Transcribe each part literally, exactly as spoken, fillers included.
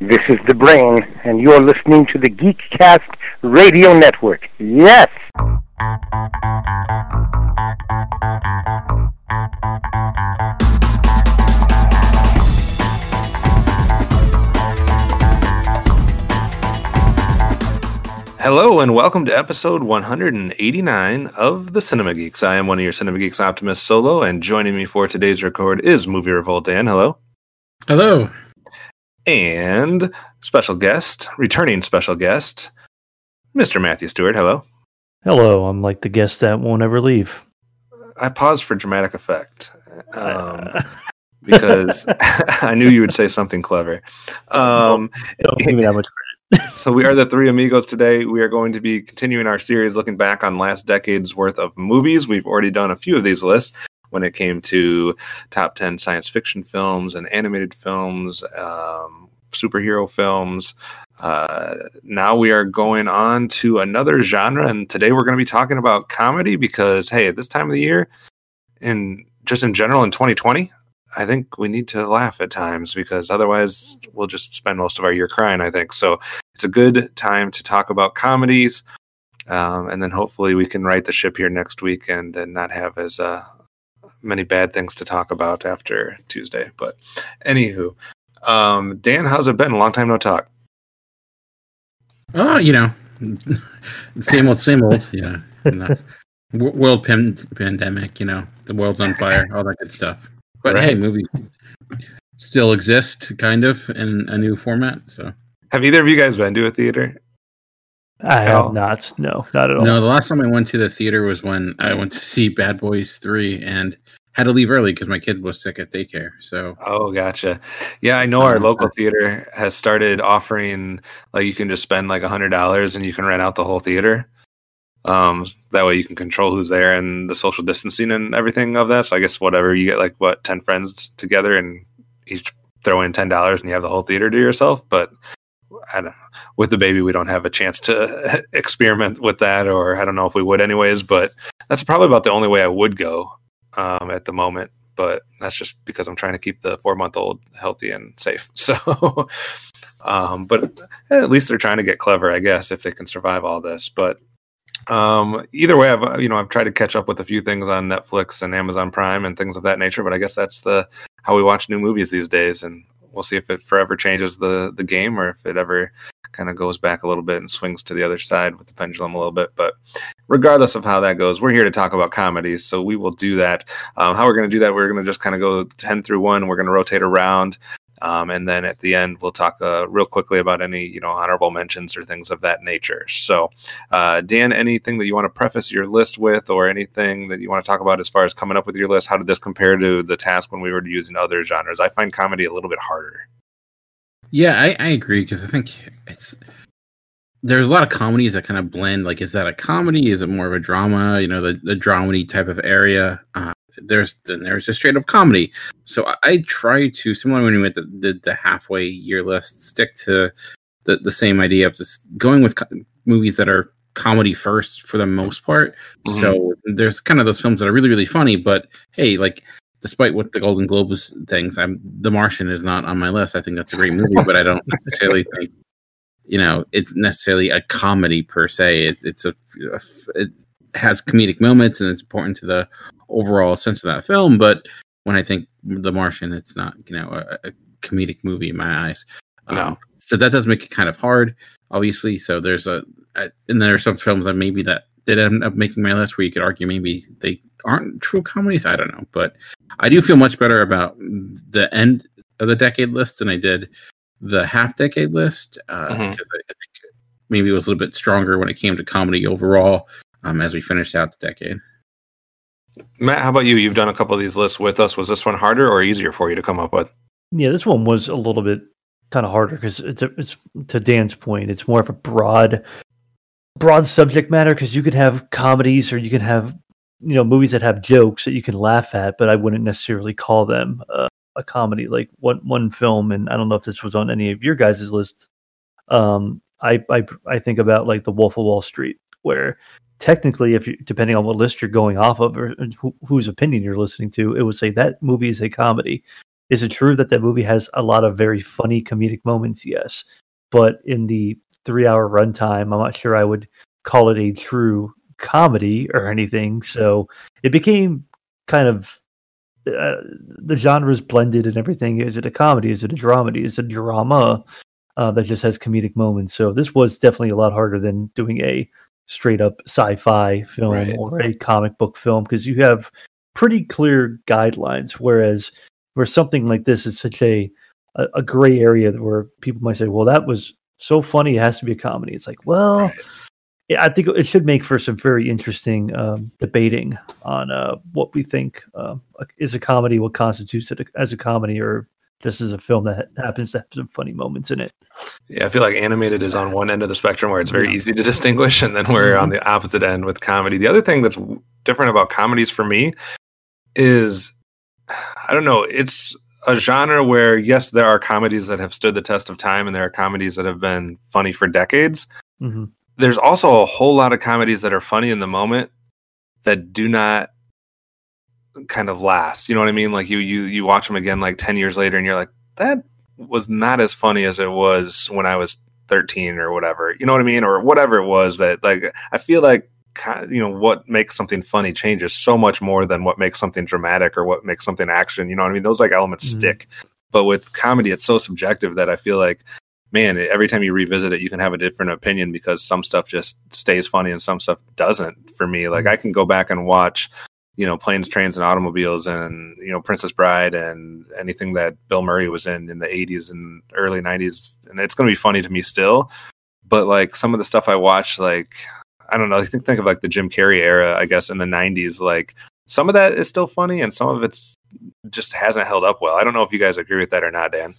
This is the Brain, and you're listening to the Geekcast Radio Network. Yes! Hello and welcome to episode one hundred eighty-nine of the Cinema Geeks. I am one of your Cinema Geeks Optimus Solo, and joining me for today's record is Movie Revolt Dan. Hello. Hello. And special guest, returning special guest, Mister Matthew Stewart. Hello. Hello. I'm like the guest that won't ever leave. I paused for dramatic effect um, because I knew you would say something clever. Um, Don't give me that much credit. So we are the three amigos today. We are going to be continuing our series looking back on last decade's worth of movies. We've already done a few of these lists when it came to top ten science fiction films and animated films, um, superhero films. Uh, now we are going on to another genre, and today we're going to be talking about comedy because, hey, at this time of the year, and just in general in twenty twenty, I think we need to laugh at times because otherwise we'll just spend most of our year crying, I think. So it's a good time to talk about comedies, um, and then hopefully we can right the ship here next week and, and not have as uh, many bad things to talk about after Tuesday. But anywho, um, Dan, how's it been? A long time no talk. Oh, you know, same old, same old. Yeah. The world pan- pandemic, you know, the world's on fire, all that good stuff. But right. Hey, movies still exist, kind of, in a new format. So, have either of you guys been to a theater? I have not. No, not at all. No, the last time I went to the theater was when I went to see Bad Boys three and had to leave early because my kid was sick at daycare. So, oh, gotcha. Yeah, I know our local theater has started offering, like, you can just spend like a hundred dollars and you can rent out the whole theater. Um, that way you can control who's there and the social distancing and everything of that. So I guess whatever, you get like what, ten friends together and each throw in ten dollars and you have the whole theater to yourself. But I don't know, with the baby, we don't have a chance to experiment with that, or I don't know if we would anyways, but that's probably about the only way I would go, um, at the moment. But that's just because I'm trying to keep the four month old healthy and safe. So, um, but at least they're trying to get clever, I guess, if they can survive all this. But Um, either way, I've you know I've tried to catch up with a few things on Netflix and Amazon Prime and things of that nature. But I guess that's the how we watch new movies these days, and we'll see if it forever changes the the game or if it ever kind of goes back a little bit and swings to the other side with the pendulum a little bit. But regardless of how that goes, we're here to talk about comedies, so we will do that. Um, how we're going to do that? We're going to just kind of go ten through one. We're going to rotate around. Um, and then at the end, we'll talk uh, real quickly about any, you know, honorable mentions or things of that nature. So, uh, Dan, anything that you want to preface your list with, or anything that you want to talk about as far as coming up with your list? How did this compare to the task when we were using other genres? I find comedy a little bit harder. Yeah, I, I agree because I think it's there's a lot of comedies that kind of blend. Like, is that a comedy? Is it more of a drama? You know, the the dramedy type of area. Uh, There's then there's just straight up comedy. So I, I try to, similar when we went to the, the halfway year list, stick to the, the same idea of just going with co- movies that are comedy first for the most part. Mm-hmm. So there's kind of those films that are really, really funny, but hey, like, despite what the Golden Globes things, I'm The Martian is not on my list. I think that's a great movie, but I don't necessarily think, you know, it's necessarily a comedy per se. It's it's a, a it has comedic moments and it's important to the overall sense of that film, but when I think The Martian, it's not, you know, a, a comedic movie in my eyes. No. Um, so that does make it kind of hard, obviously. So there's a, a, and there are some films that maybe that did end up making my list where you could argue maybe they aren't true comedies. I don't know, but I do feel much better about the end of the decade list than I did the half decade list, uh, because mm-hmm. I, I think maybe it was a little bit stronger when it came to comedy overall, um, as we finished out the decade. Matt, how about you? You've done a couple of these lists with us. Was this one harder or easier for you to come up with? Yeah, this one was a little bit kind of harder because it's, a, it's to Dan's point. It's more of a broad, broad subject matter because you could have comedies or you can have, you know, movies that have jokes that you can laugh at, but I wouldn't necessarily call them uh, a comedy. Like one one film, and I don't know if this was on any of your guys' lists. Um, I I I think about like The Wolf of Wall Street, where technically, if you, depending on what list you're going off of or wh- whose opinion you're listening to, it would say that movie is a comedy. Is it true that that movie has a lot of very funny comedic moments? Yes, but in the three-hour runtime, I'm not sure I would call it a true comedy or anything. So it became kind of uh, the genres blended and everything. Is it a comedy? Is it a dramedy? Is it a drama uh, that just has comedic moments? So this was definitely a lot harder than doing a straight up sci-fi film Right. or a comic book film, because you have pretty clear guidelines. Whereas where something like this is such a a, a gray area where people might say, "Well, that was so funny, it has to be a comedy." It's like, well. Right. Yeah, I think it should make for some very interesting um, debating on uh, what we think uh, is a comedy, what constitutes it as a comedy, or just as a film that happens to have some funny moments in it. Yeah, I feel like animated is on one end of the spectrum where it's very Yeah. easy to distinguish, and then we're Mhm. on the opposite end with comedy. The other thing that's different about comedies for me is, I don't know, it's a genre where, yes, there are comedies that have stood the test of time, and there are comedies that have been funny for decades. Mm-hmm. There's also a whole lot of comedies that are funny in the moment that do not kind of last. You know what I mean? Like you you you watch them again like ten years later and you're like, that was not as funny as it was when I was thirteen or whatever. You know what I mean? Or whatever it was that, like, I feel like, you know, what makes something funny changes so much more than what makes something dramatic or what makes something action. You know what I mean? Those like elements Mhm. stick. But with comedy, it's so subjective that I feel like, man, every time you revisit it, you can have a different opinion because some stuff just stays funny and some stuff doesn't. For me, like, I can go back and watch, you know, Planes, Trains, and Automobiles, and, you know, Princess Bride, and anything that Bill Murray was in in the eighties and early nineties, and it's going to be funny to me still. But like some of the stuff I watched, like, I don't know, I think think of like the Jim Carrey era, I guess, in the nineties. Like, some of that is still funny, and some of it's just hasn't held up well. I don't know if you guys agree with that or not, Dan.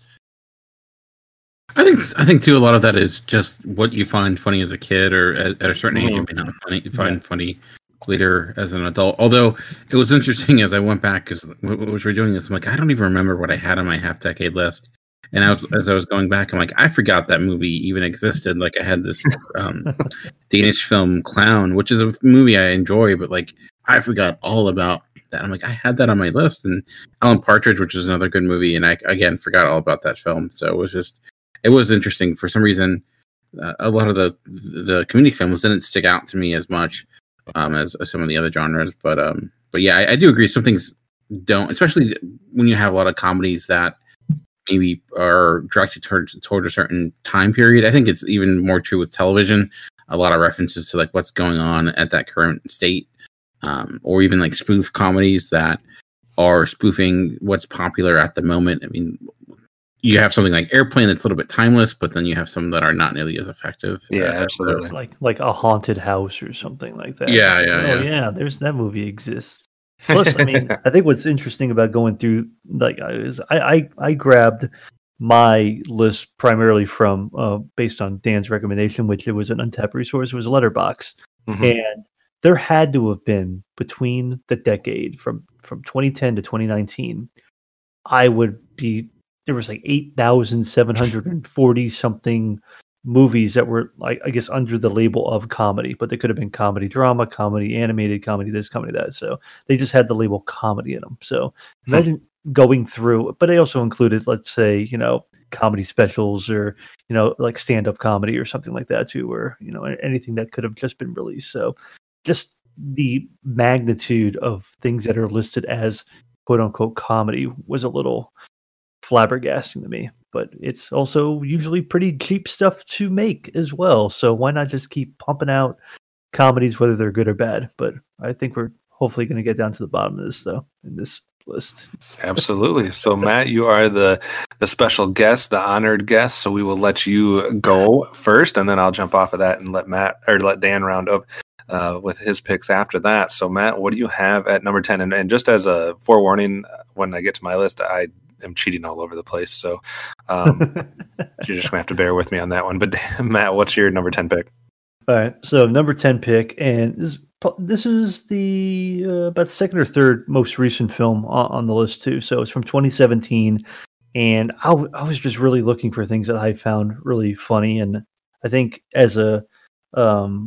I think I think too. A lot of that is just what you find funny as a kid, or at, at a certain age, you may not funny, find Yeah. funny later as an adult. Although it was interesting as I went back, because as we're doing this, I'm like, I don't even remember what I had on my half decade list. And I was as I was going back, I'm like, I forgot that movie even existed. Like, I had this um, Danish film Clown, which is a movie I enjoy, but like I forgot all about that. I'm like, I had that on my list, and Alan Partridge, which is another good movie, and I again forgot all about that film. So it was just. It was interesting. For some reason, uh, a lot of the the community films didn't stick out to me as much um, as, as some of the other genres. But um, but yeah, I, I do agree. Some things don't, especially when you have a lot of comedies that maybe are directed towards toward a certain time period. I think it's even more true with television. A lot of references to like what's going on at that current state, um, or even like spoof comedies that are spoofing what's popular at the moment. I mean. You have something like Airplane that's a little bit timeless, but then you have some that are not nearly as effective. Yeah, Uh, absolutely. Like like a haunted house or something like that. Yeah, It's like, yeah, oh, yeah. yeah. There's that movie exists. Plus, I mean, I think what's interesting about going through like I is I I, I grabbed my list primarily from uh, based on Dan's recommendation, which it was an untapped resource. It was Letterboxd, Mhm. and there had to have been between the decade from from twenty ten to twenty nineteen. I would be there was like eight thousand seven hundred forty something movies that were like, I guess, under the label of comedy, but they could have been comedy drama, comedy animated, comedy this, comedy that. So they just had the label comedy in them. So imagine going through, but they also included, let's say, you know, comedy specials, or, you know, like stand up comedy or something like that too, or, you know, anything that could have just been released. So just the magnitude of things that are listed as quote unquote comedy was a little flabbergasting to me, but it's also usually pretty cheap stuff to make as well. So why not just keep pumping out comedies, whether they're good or bad? But I think we're hopefully going to get down to the bottom of this, though, in this list. Absolutely. So, Matt, you are the the special guest, the honored guest. So we will let you go first, and then I'll jump off of that and let Matt or let Dan round up uh, with his picks after that. So, Matt, what do you have at number ten? And, and just as a forewarning, when I get to my list, I am cheating all over the place. So um, you're just gonna have to bear with me on that one. But Matt, what's your number ten pick? All right, so number ten pick, and this this is the uh, about second or third most recent film on, on the list too. So it's from twenty seventeen, and I, w- I was just really looking for things that I found really funny, and I think as a um,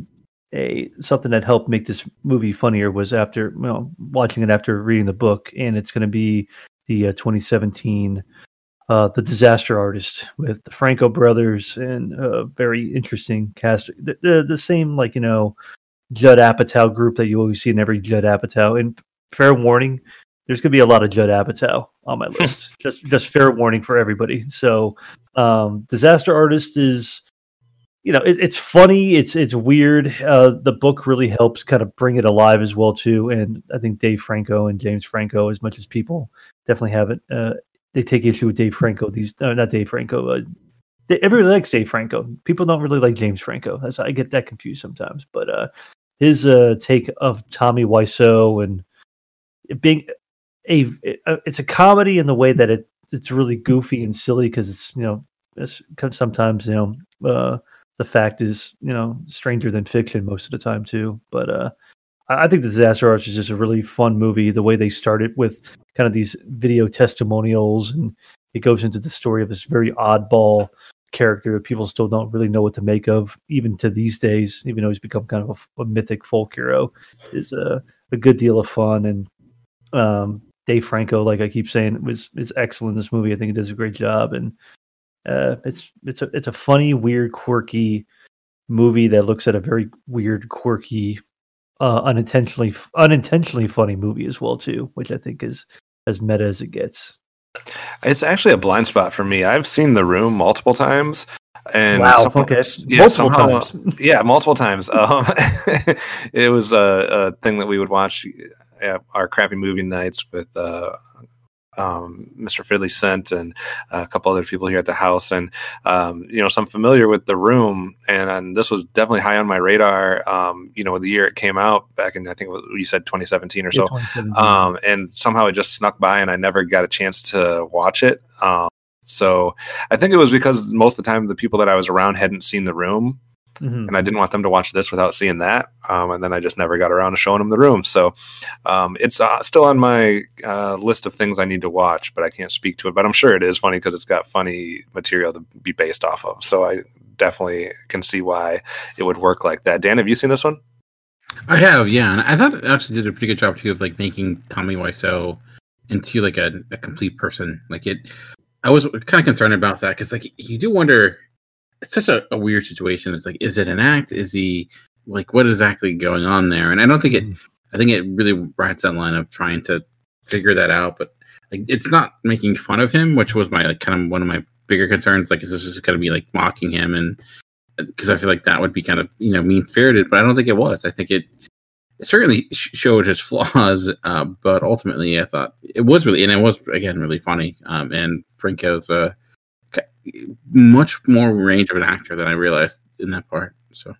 a something that helped make this movie funnier was after, you know, watching it after reading the book, and it's going to be the uh, twenty seventeen uh, The Disaster Artist with the Franco brothers and a very interesting cast. The, the, the same, like, you know, Judd Apatow group that you always see in every Judd Apatow. And fair warning, there's going to be a lot of Judd Apatow on my list. just just fair warning for everybody. So um, Disaster Artist is, you know, it, it's funny. It's it's weird. Uh, the book really helps kind of bring it alive as well, too. And I think Dave Franco and James Franco, as much as people definitely have it, uh, they take issue with Dave Franco. These uh, Not Dave Franco. Uh, they, everybody likes Dave Franco. People don't really like James Franco. That's, I get that confused sometimes. But uh, his uh, take of Tommy Wiseau and it being a, it's a comedy in the way that it it's really goofy and silly because it's, you know, it's sometimes, you know, uh, the fact is, you know, stranger than fiction most of the time too. But uh, I think The Disaster Artist is just a really fun movie. The way they started with kind of these video testimonials, and it goes into the story of this very oddball character that people still don't really know what to make of, even to these days, even though he's become kind of a, a mythic folk hero, is a, a good deal of fun. And um, Dave Franco, like I keep saying, was is excellent in this movie. I think he does a great job. And Uh, it's it's a it's a funny, weird, quirky movie that looks at a very weird, quirky, uh, unintentionally unintentionally funny movie as well too, which I think is as meta as it gets. It's actually a blind spot for me. I've seen The Room multiple times, and wow, somehow, okay, yeah, multiple somehow, times, yeah, multiple times. Um, it was a, a thing that we would watch at our crappy movie nights with. Uh, Um, Mister Fiddly Cent and a couple other people here at the house, and um, you know, so I'm familiar with The Room, and, and this was definitely high on my radar. Um, you know, the year it came out back in, I think it was, you said twenty seventeen or so, yeah, um, and somehow it just snuck by, and I never got a chance to watch it. Um, so I think it was because most of the time the people that I was around hadn't seen The Room. Mm-hmm. And I didn't want them to watch this without seeing that. Um, and then I just never got around to showing them The Room. So um, it's uh, still on my uh, list of things I need to watch, but I can't speak to it. But I'm sure it is funny because it's got funny material to be based off of. So I definitely can see why it would work like that. Dan, have you seen this one? I have, yeah. And I thought it actually did a pretty good job, too, of like making Tommy Wiseau into like a, a complete person. Like it, I was kind of concerned about that because like you do wonder... It's such a, a weird situation. It's like, is it an act? Is he like, what is exactly going on there? And I don't think it, I think it really rides that line of trying to figure that out. But like, it's not making fun of him, which was my, like, kind of one of my bigger concerns. Like, is this just going to be like mocking him? And because I feel like that would be kind of, you know, mean spirited, but I don't think it was. I think it, it certainly showed his flaws. Uh, but ultimately I thought it was really, and it was again, really funny. Um, and Franco's, uh, much more range of an actor than I realized in that part. So,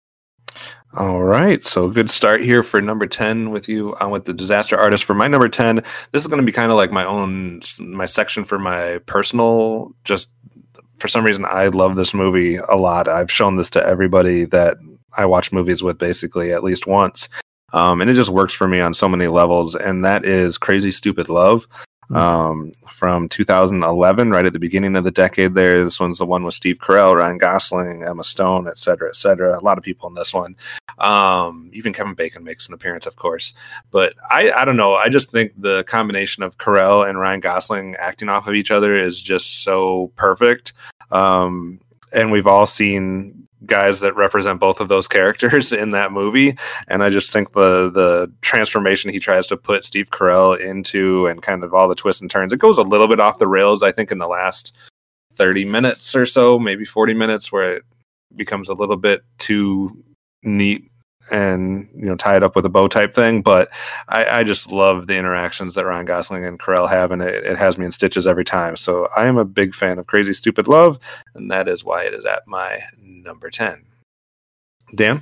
all right. So good start here for number ten with you on with The Disaster Artist. For my number ten, this is going to be kind of like my own, my section for my personal, just for some reason, I love this movie a lot. I've shown this to everybody that I watch movies with basically at least once. Um, and it just works for me on so many levels. And that is Crazy Stupid Love. Um, from two thousand eleven, right at the beginning of the decade there. This one's the one with Steve Carell, Ryan Gosling, Emma Stone, et cetera, et cetera. A lot of people in this one. Um, even Kevin Bacon makes an appearance, of course. But I, I don't know. I just think the combination of Carell and Ryan Gosling acting off of each other is just so perfect. Um, and we've all seen guys that represent both of those characters in that movie, and I just think the the transformation he tries to put Steve Carell into and kind of all the twists and turns, it goes a little bit off the rails, I think, in the last thirty minutes or so, maybe forty minutes, where it becomes a little bit too neat and, you know, tied up with a bow type thing. But I, I just love the interactions that Ryan Gosling and Carell have, and it, it has me in stitches every time. So I am a big fan of Crazy Stupid Love, and that is why it is at my number ten. Dan?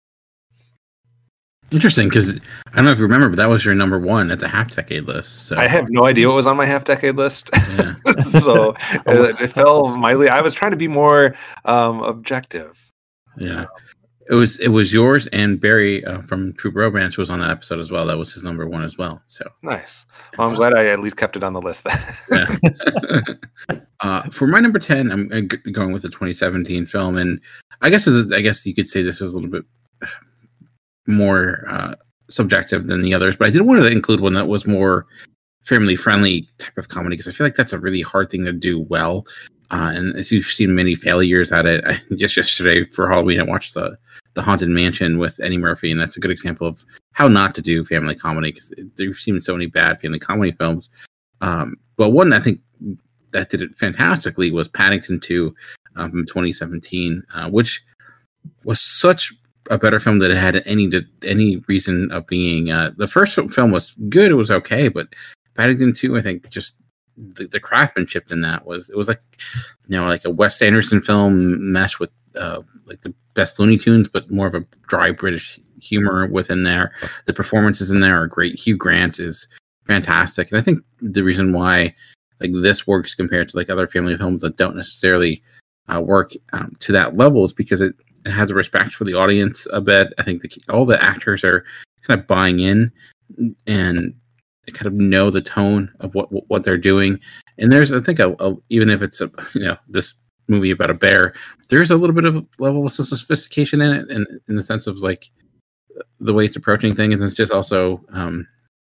Interesting, because I don't know if you remember, but that was your number one at the half decade list. So I have no idea what was on my half decade list. Yeah. So it, it fell mildly. I was trying to be more um, objective. Yeah. It was it was yours, and Barry uh, from True Romance was on that episode as well. That was his number one as well. So nice. Well, I'm glad I at least kept it on the list. Yeah. uh, for my number ten, I'm g- going with the twenty seventeen film, and I guess this is, I guess you could say this is a little bit more uh, subjective than the others, but I did want to include one that was more family friendly type of comedy, because I feel like that's a really hard thing to do well. Uh, and as you've seen many failures at it, I, just yesterday for Halloween, I watched the the Haunted Mansion with Eddie Murphy, and that's a good example of how not to do family comedy, because there's seen so many bad family comedy films. Um, but one I think that did it fantastically was Paddington two um, from twenty seventeen, uh, which was such a better film than it had any any reason of being. Uh, the first film was good; it was okay, but Paddington two, I think, just the, the craftsmanship in that was it was like you know like a Wes Anderson film meshed with uh, like the best Looney Tunes, but more of a dry British humor within there. The performances in there are great. Hugh Grant is fantastic, and I think the reason why like this works compared to like other family films that don't necessarily uh, work um, to that level is because it, it has a respect for the audience a bit. I think the, all the actors are kind of buying in and kind of know the tone of what what they're doing. And there's, I think, a, a, even if it's a you know this movie about a bear, there's a little bit of a level of sophistication in it, and in the sense of like the way it's approaching things. And it's just also um,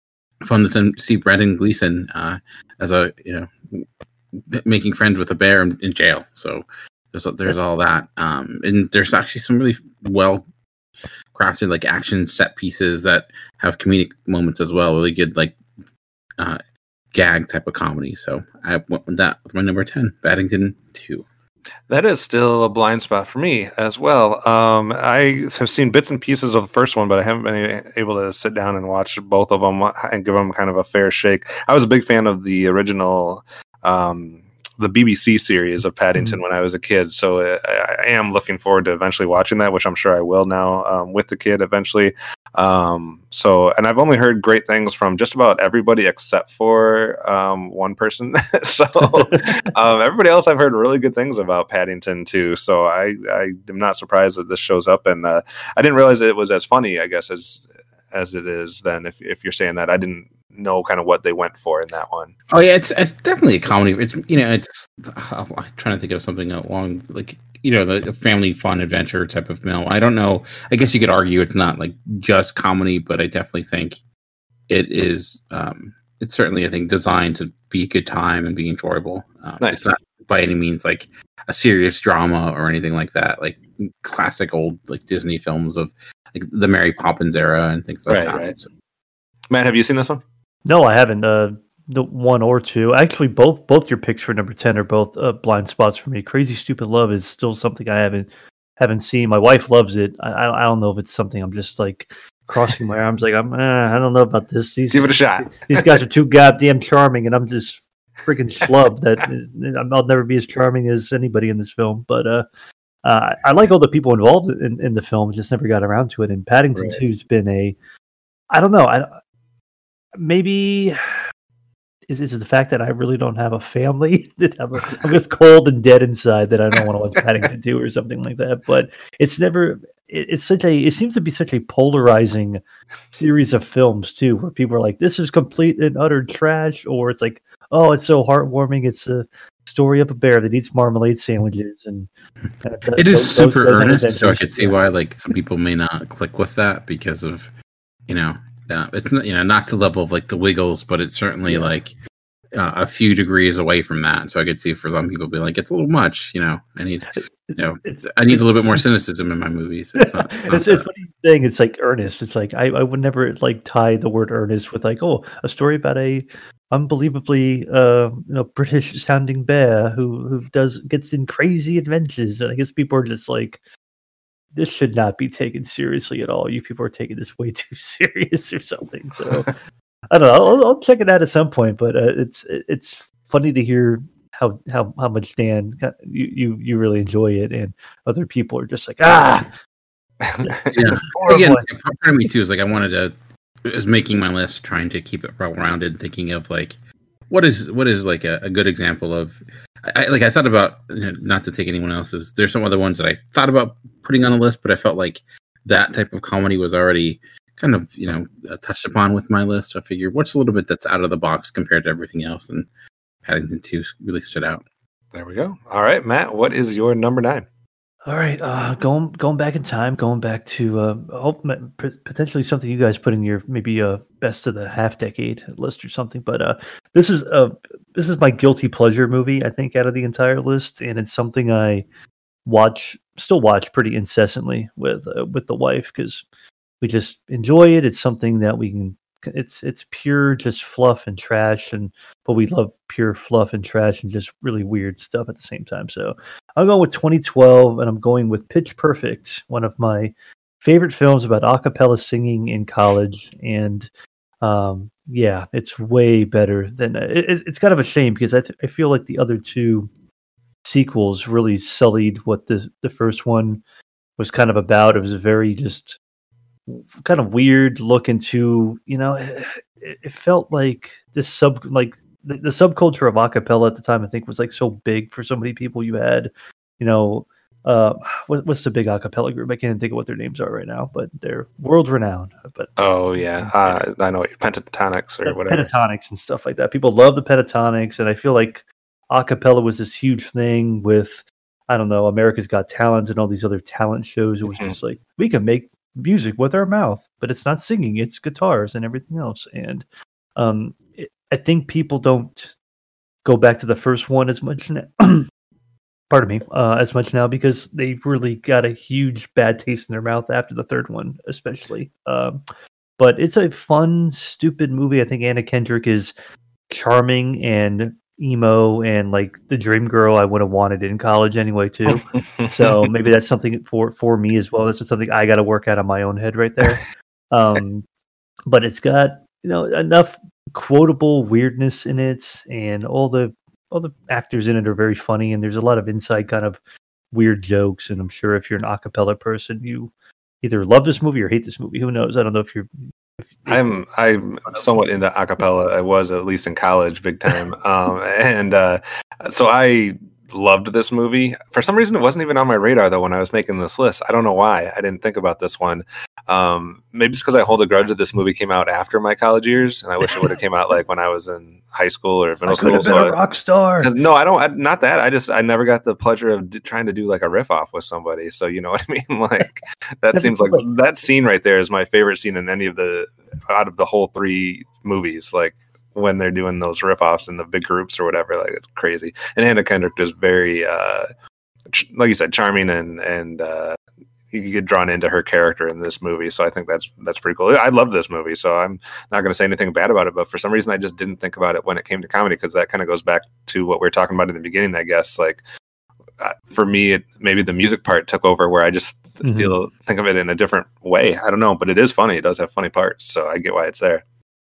fun to see Brendan Gleeson uh, as a you know making friends with a bear in, in jail. So there's there's all that, um, and there's actually some really well crafted like action set pieces that have comedic moments as well. Really good like uh, gag type of comedy. So I went with that with my number ten, Paddington two. That is still a blind spot for me as well. Um, I have seen bits and pieces of the first one, but I haven't been able to sit down and watch both of them and give them kind of a fair shake. I was a big fan of the original, um, the B B C series of Paddington mm-hmm. when I was a kid. So I, I am looking forward to eventually watching that, which I'm sure I will now um, with the kid eventually. Um, so, and I've only heard great things from just about everybody except for um, one person. so um, everybody else I've heard really good things about Paddington too. So I, I am not surprised that this shows up, and uh, I didn't realize it was as funny, I guess, as as it is then. If if you're saying that, I didn't know kind of what they went for in that one. Oh yeah, it's it's definitely a comedy. It's you know it's I'm trying to think of something along like you know the family fun adventure type of film. I don't know. I guess you could argue it's not like just comedy, but I definitely think it is. Um, it's certainly I think designed to be a good time and be enjoyable. Uh, nice. It's not by any means like a serious drama or anything like that. Like classic old like Disney films of like the Mary Poppins era and things like right, that. Right. So, Matt, have you seen this one? No, I haven't. Uh, the one or two. Actually, both both your picks for number ten are both uh, blind spots for me. Crazy Stupid Love is still something I haven't haven't seen. My wife loves it. I I don't know if it's something I'm just like crossing my arms like I'm. Eh, I don't know about this. These, Give it a shot. These guys are too goddamn charming, and I'm just freaking schlub. That I'll never be as charming as anybody in this film. But uh, uh, I like all the people involved in, in the film. Just never got around to it. And Paddington right. two's been a. I don't know. I. Maybe is is it the fact that I really don't have a family that I'm, I'm just cold and dead inside that I don't want to watch Paddington two or something like that. But it's never. It, it's such a. It seems to be such a polarizing series of films too, where people are like, "This is complete and utter trash," or it's like, "Oh, it's so heartwarming. It's a story of a bear that eats marmalade sandwiches." And uh, it is those, super those earnest, so I could see why like some people may not click with that because of you know. Uh, it's not, you know, not to the level of like the Wiggles, but it's certainly yeah. like uh, a few degrees away from that. So I could see for some people be like, it's a little much, you know. I need, you know, it's, I need it's, a little bit more cynicism in my movies. It's not. It's, not it's, it's funny thing. It's like earnest. It's like I, I would never like tie the word earnest with like, oh, a story about a unbelievably uh, you know British sounding bear who who does gets in crazy adventures. And I guess people are just like. This should not be taken seriously at all. You people are taking this way too serious or something. So I don't know. I'll, I'll check it out at some point. But uh, it's it's funny to hear how how how much Dan you you you really enjoy it, and other people are just like ah. yeah. Again, part of me too is like I wanted to is making my list, trying to keep it well rounded, thinking of like what is what is like a, a good example of. I, like I thought about you know, not to take anyone else's. There's some other ones that I thought about putting on the list, but I felt like that type of comedy was already kind of you know uh, touched upon with my list. So I figured what's a little bit that's out of the box compared to everything else, and Paddington two really stood out. There we go. All right, Matt, what is your number nine? All right, uh, going going back in time, going back to uh, hope potentially something you guys put in your maybe uh, best of the half decade list or something. But uh, this is uh, this is my guilty pleasure movie, I think, out of the entire list, and it's something I watch, still watch pretty incessantly with uh, with the wife because we just enjoy it. It's something that we can. It's it's pure just fluff and trash, and but we love pure fluff and trash and just really weird stuff at the same time. So I'm going with twenty twelve, and I'm going with Pitch Perfect, one of my favorite films about a cappella singing in college. And um, yeah, it's way better than it, it's kind of a shame because I th- I feel like the other two sequels really sullied what the the first one was kind of about. It was very just kind of weird look into, you know, it, it felt like this sub like the, the subculture of acapella at the time I think was like so big for so many people. You had, you know, uh what, what's the big acapella group? I can't even think of what their names are right now, but they're world renowned. But oh yeah, uh, I know Pentatonics or whatever, Pentatonics and stuff like that. People love the Pentatonics, and I feel like acapella was this huge thing with, I don't know, America's Got Talent and all these other talent shows. It was mm-hmm. just like, we can make music with our mouth, but it's not singing, it's guitars and everything else. And um it, I think people don't go back to the first one as much now pardon me uh as much now because they really got a huge bad taste in their mouth after the third one especially. Um but it's a fun, stupid movie. I think Anna Kendrick is charming and emo and like the dream girl I would have wanted in college anyway too. So maybe that's something for for me as well. This is something I got to work out on my own head right there. Um but it's got, you know, enough quotable weirdness in it, and all the all the actors in it are very funny, and there's a lot of inside kind of weird jokes. And I'm sure if you're an acapella person, you either love this movie or hate this movie. Who knows? I don't know if you're I'm I'm somewhat into acapella. I was, at least in college, big time. Um, and uh, so I loved this movie. For some reason, it wasn't even on my radar though when I was making this list. I don't know why. I didn't think about this one. Um, maybe it's because I hold a grudge that this movie came out after my college years, and I wish it would have came out like when I was in high school or middle I school. Could have been so a rock star. No, I don't. I, not that. I just I never got the pleasure of d- trying to do like a riff off with somebody. So you know what I mean. Like that seems like that scene right there is my favorite scene in any of the out of the whole three movies. Like when they're doing those riff offs in the big groups or whatever. Like it's crazy. And Anna Kendrick is very, uh, ch- like you said, charming and and. Uh, you get drawn into her character in this movie, so I think that's that's pretty cool. I love this movie, so I'm not going to say anything bad about it. But for some reason, I just didn't think about it when it came to comedy, because that kind of goes back to what we were talking about in the beginning. I guess, like uh, for me, it, maybe the music part took over, where I just mm-hmm. feel think of it in a different way. I don't know, but it is funny. It does have funny parts, so I get why it's there.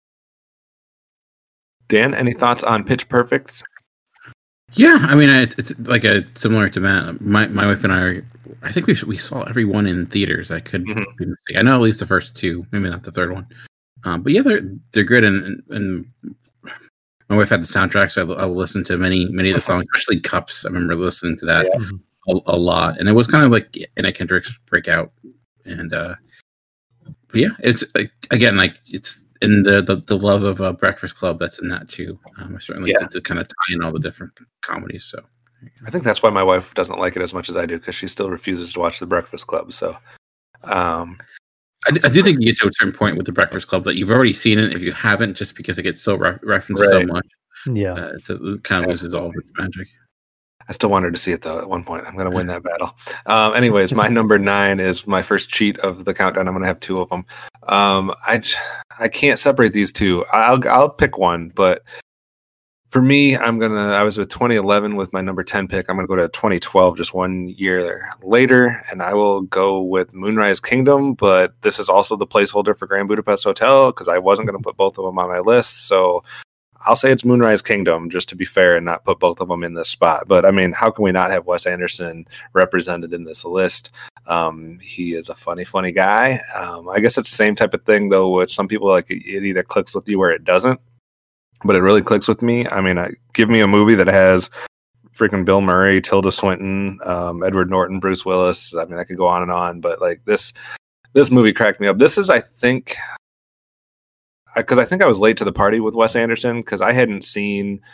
Dan, any thoughts on Pitch Perfect? Yeah, I mean, it's, it's like a similar to Matt. My my wife and I are. I think we we saw every one in theaters. I could, mm-hmm. I know at least the first two, maybe not the third one. Um, but yeah, they're they're good, and and my wife had the soundtrack, so I, I listened to many many of the songs, especially Cups. I remember listening to that yeah. a, a lot, and it was kind of like Anna Kendrick's breakout. And uh, but yeah, it's like, again, like it's in the the, the love of uh, Breakfast Club that's in that too. Um, I certainly yeah. to, to kind of tie in all the different comedies. So. I think that's why my wife doesn't like it as much as I do, because she still refuses to watch The Breakfast Club. So, um, I, I do think you get to a certain point with The Breakfast Club that you've already seen it. If you haven't, just because it gets so re- referenced right. so much, yeah, uh, it kind of loses all of its magic. I still wanted to see it though. At one point, I'm going to win that battle. Um, anyways, my number nine is my first cheat of the countdown. I'm going to have two of them. Um, I I can't separate these two. I'll I'll pick one, but. For me, I'm going to, I was with twenty eleven with my number ten pick. I'm going to go to twenty twelve, just one year later, and I will go with Moonrise Kingdom, but this is also the placeholder for Grand Budapest Hotel, because I wasn't going to put both of them on my list. So I'll say it's Moonrise Kingdom, just to be fair and not put both of them in this spot. But I mean, how can we not have Wes Anderson represented in this list? Um, he is a funny, funny guy. Um, I guess it's the same type of thing, though, with some people, like it either clicks with you or it doesn't. But it really clicks with me. I mean, I, give me a movie that has freaking Bill Murray, Tilda Swinton, um, Edward Norton, Bruce Willis. I mean, I could go on and on. But like this, this movie cracked me up. This is, I think, because I, I think I was late to the party with Wes Anderson, because I hadn't seen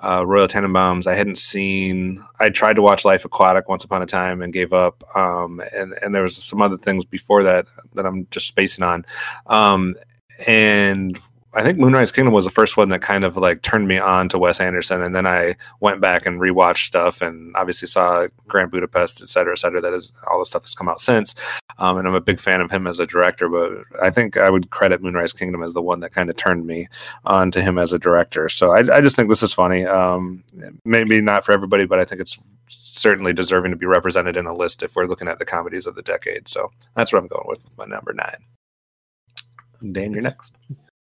uh, Royal Tenenbaums. I hadn't seen. I tried to watch Life Aquatic once upon a time and gave up. Um, and and there was some other things before that that I'm just spacing on. Um, and I think Moonrise Kingdom was the first one that kind of like turned me on to Wes Anderson, and then I went back and rewatched stuff, and obviously saw Grand Budapest, et cetera, et cetera. That is all the stuff that's come out since, um, and I'm a big fan of him as a director. But I think I would credit Moonrise Kingdom as the one that kind of turned me on to him as a director. So I, I just think this is funny. Um, maybe not for everybody, but I think it's certainly deserving to be represented in a list if we're looking at the comedies of the decade. So that's what I'm going with with my number nine. Dan, you're next.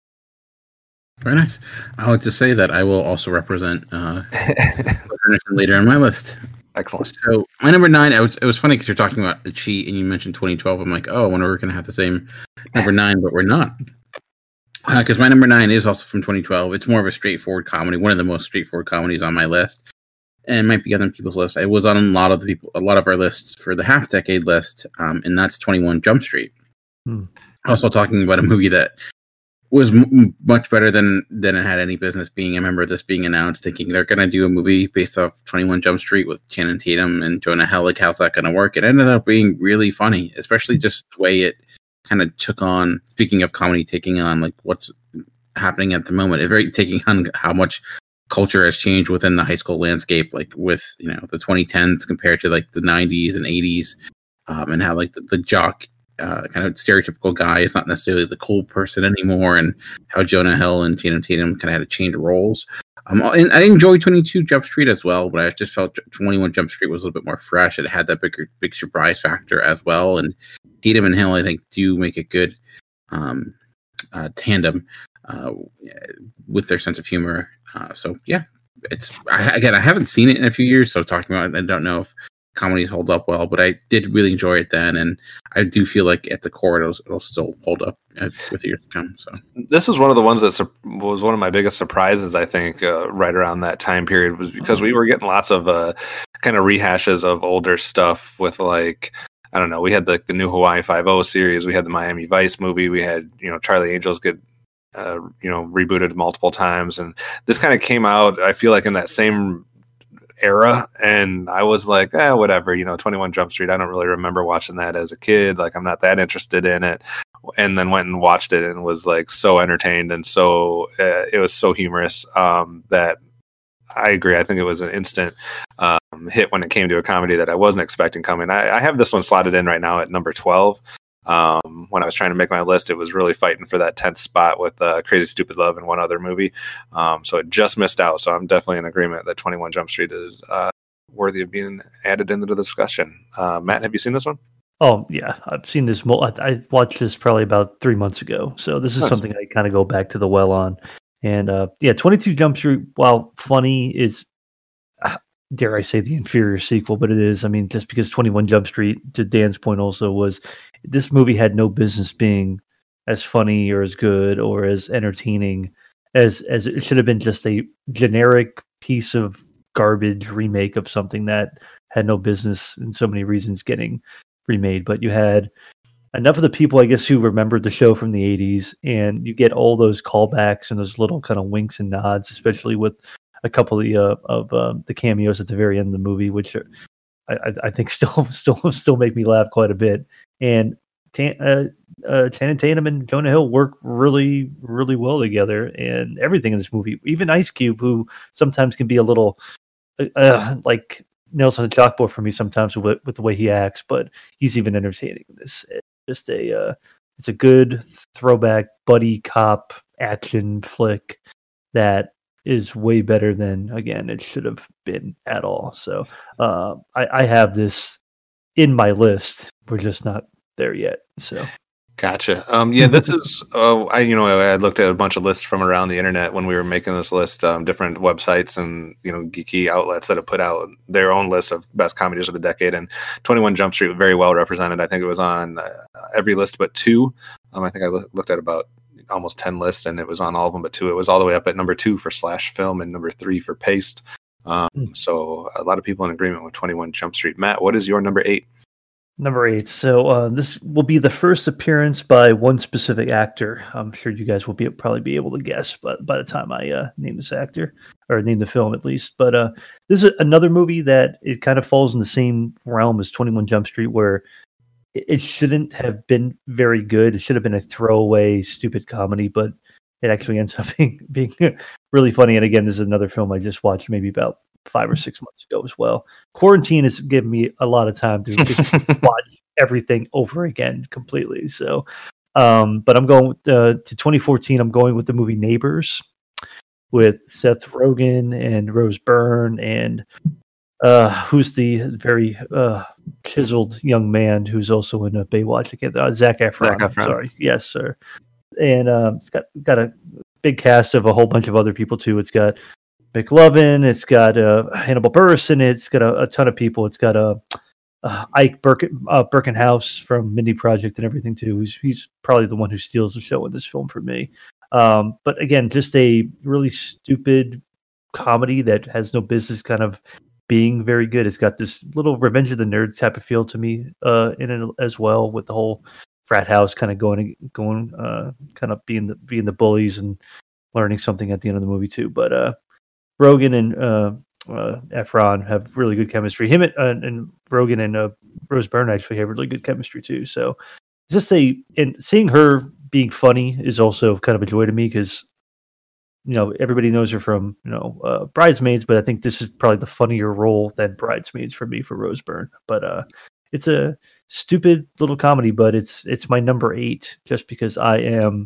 Very nice. I would just say that I will also represent uh, later on my list. Excellent. So my number nine, I was it was funny because you're talking about the cheat and you mentioned twenty twelve. I'm like, oh, I wonder we're going to have the same number nine, but we're not. Because uh, my number nine is also from twenty twelve. It's more of a straightforward comedy, one of the most straightforward comedies on my list, and might be other people's list. It was on a lot of the people, a lot of our lists for the half decade list, um, and that's twenty-one Jump Street. Hmm. Also talking about a movie that was m- much better than than it had any business being. I remember this being announced, thinking they're going to do a movie based off twenty-one Jump Street with Channing Tatum and Jonah Hill. Like, how's that going to work? It ended up being really funny, especially just the way it kind of took on. Speaking of comedy, taking on like what's happening at the moment, it's very taking on how much culture has changed within the high school landscape, like with you know the twenty tens compared to like the nineties and eighties, um, and how like the, the jock. Uh, kind of stereotypical guy is not necessarily the cool person anymore, and how Jonah Hill and Channing Tatum kind of had to change roles. Um, and I enjoyed twenty-two Jump Street as well, but I just felt twenty-one Jump Street was a little bit more fresh. It had that bigger, big surprise factor as well. And Tatum and Hill, I think, do make a good um, uh, tandem uh, with their sense of humor. Uh, so yeah, it's I, again, I haven't seen it in a few years, so talking about it, I don't know if comedies hold up well, but I did really enjoy it then, and I do feel like at the core it'll, it'll still hold up uh, with years to come. So this is one of the ones that su- was one of my biggest surprises, I think, uh, right around that time period, was because we were getting lots of uh, kind of rehashes of older stuff with, like, I don't know, we had the, the new Hawaii Five-O series, we had the Miami Vice movie, we had, you know, Charlie Angels get uh, you know, rebooted multiple times, and this kind of came out, I feel like, in that same era, and I was like, eh, whatever, you know, twenty-one Jump Street, I don't really remember watching that as a kid, like I'm not that interested in it, and then went and watched it and was like so entertained, and so uh, it was so humorous um, that I agree. I think it was an instant um, hit when it came to a comedy that I wasn't expecting coming. I, I have this one slotted in right now at number twelve. Um, when I was trying to make my list, it was really fighting for that tenth spot with uh, Crazy Stupid Love and one other movie. Um, so it just missed out. So I'm definitely in agreement that twenty-one Jump Street is uh, worthy of being added into the discussion. Uh, Matt, have you seen this one? Oh, yeah. I've seen this. Mo- I, I watched this probably about three months ago. So this is nice. Something I kind of go back to the well on. And uh, yeah, twenty-two Jump Street, while funny, is, uh, dare I say, the inferior sequel, but it is. I mean, just because twenty-one Jump Street, to Dan's point also, was this movie had no business being as funny or as good or as entertaining as as it should have been, just a generic piece of garbage remake of something that had no business in so many reasons getting remade. But you had enough of the people, I guess, who remembered the show from the eighties, and you get all those callbacks and those little kind of winks and nods, especially with a couple of the, uh, of uh, the cameos at the very end of the movie, which are, I, I think still still still make me laugh quite a bit. And Tan, uh, uh, Channing Tatum and Jonah Hill work really, really well together, and everything in this movie, even Ice Cube, who sometimes can be a little uh, like nails on the chalkboard for me sometimes with, with the way he acts, but he's even entertaining in this. It's just a, uh, it's a good throwback buddy cop action flick that is way better than, again, it should have been at all. So uh, I, I have this in my list. We're just not there yet. So gotcha. Um, yeah, this is. Uh, I you know I looked at a bunch of lists from around the internet when we were making this list. Um, different websites and you know geeky outlets that have put out their own list of best comedies of the decade. And twenty-one Jump Street was very well represented. I think it was on uh, every list but two. Um, I think I lo- looked at about almost ten lists, and it was on all of them but two. It was all the way up at number two for Slash Film and number three for Paste. Um, mm. So a lot of people in agreement with twenty-one Jump Street. Matt, what is your number eight? Number eight. So uh, this will be the first appearance by one specific actor. I'm sure you guys will be probably be able to guess, but by the time I uh, name this actor or name the film at least. But uh, this is another movie that it kind of falls in the same realm as twenty-one Jump Street, where it, it shouldn't have been very good. It should have been a throwaway, stupid comedy, but it actually ends up being, being really funny. And again, this is another film I just watched maybe about five or six months ago as well. Quarantine has given me a lot of time to just watch everything over again completely. So, um, but I'm going uh, to twenty fourteen. I'm going with the movie Neighbors with Seth Rogen and Rose Byrne and uh, who's the very uh, chiseled young man who's also in a Baywatch again, uh, Zac Efron. Zac Efron. Sorry, yes, sir. And um, it's got got a big cast of a whole bunch of other people too. It's got McLovin, it's got uh, Hannibal Buress in it. It's got a, a ton of people. It's got a uh, uh, Ike Birken, uh, Birkenhouse from Mindy Project and everything too. He's he's probably the one who steals the show in this film for me. Um, but again, just a really stupid comedy that has no business kind of being very good. It's got this little Revenge of the Nerds type of feel to me uh, in it as well, with the whole frat house kind of going going uh, kind of being the being the bullies and learning something at the end of the movie too. But uh, Rogen and uh, uh, Efron have really good chemistry. Him and, uh, and Rogen and uh, Rose Byrne actually have really good chemistry too. So just say, and seeing her being funny is also kind of a joy to me because, you know, everybody knows her from, you know, uh, Bridesmaids, but I think this is probably the funnier role than Bridesmaids for me for Rose Byrne. But uh, it's a stupid little comedy, but it's it's my number eight just because I am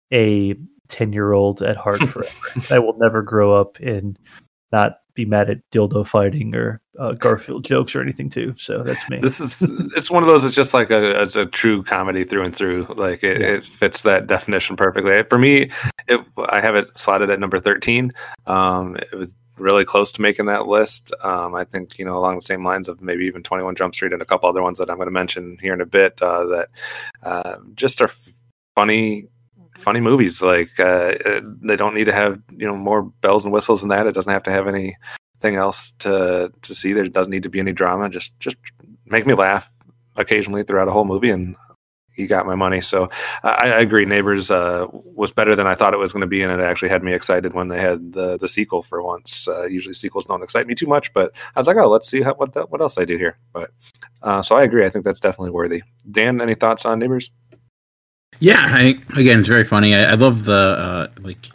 a ten-year-old at heart forever. I will never grow up and not be mad at dildo fighting or uh, Garfield jokes or anything too. So that's me. This is it's one of those. It's just like a it's a true comedy through and through. Like it, Yeah. it fits that definition perfectly. For me, it, I have it slotted at number thirteen. Um, it was really close to making that list. Um, I think, you know, along the same lines of maybe even twenty-one Jump Street and a couple other ones that I'm going to mention here in a bit uh, that uh, just are funny. funny movies. Like uh, they don't need to have, you know, more bells and whistles than that. It doesn't have to have anything else to to see. There doesn't need to be any drama. Just just make me laugh occasionally throughout a whole movie, and you got my money. So uh, I, I agree. Neighbors uh, was better than I thought it was going to be, and it actually had me excited when they had the the sequel for once. Uh, usually sequels don't excite me too much, but I was like, oh, let's see how, what the, what else I do here. But uh, so I agree. I think that's definitely worthy. Dan, any thoughts on Neighbors? Yeah, I, again, it's very funny. I, I love the uh, like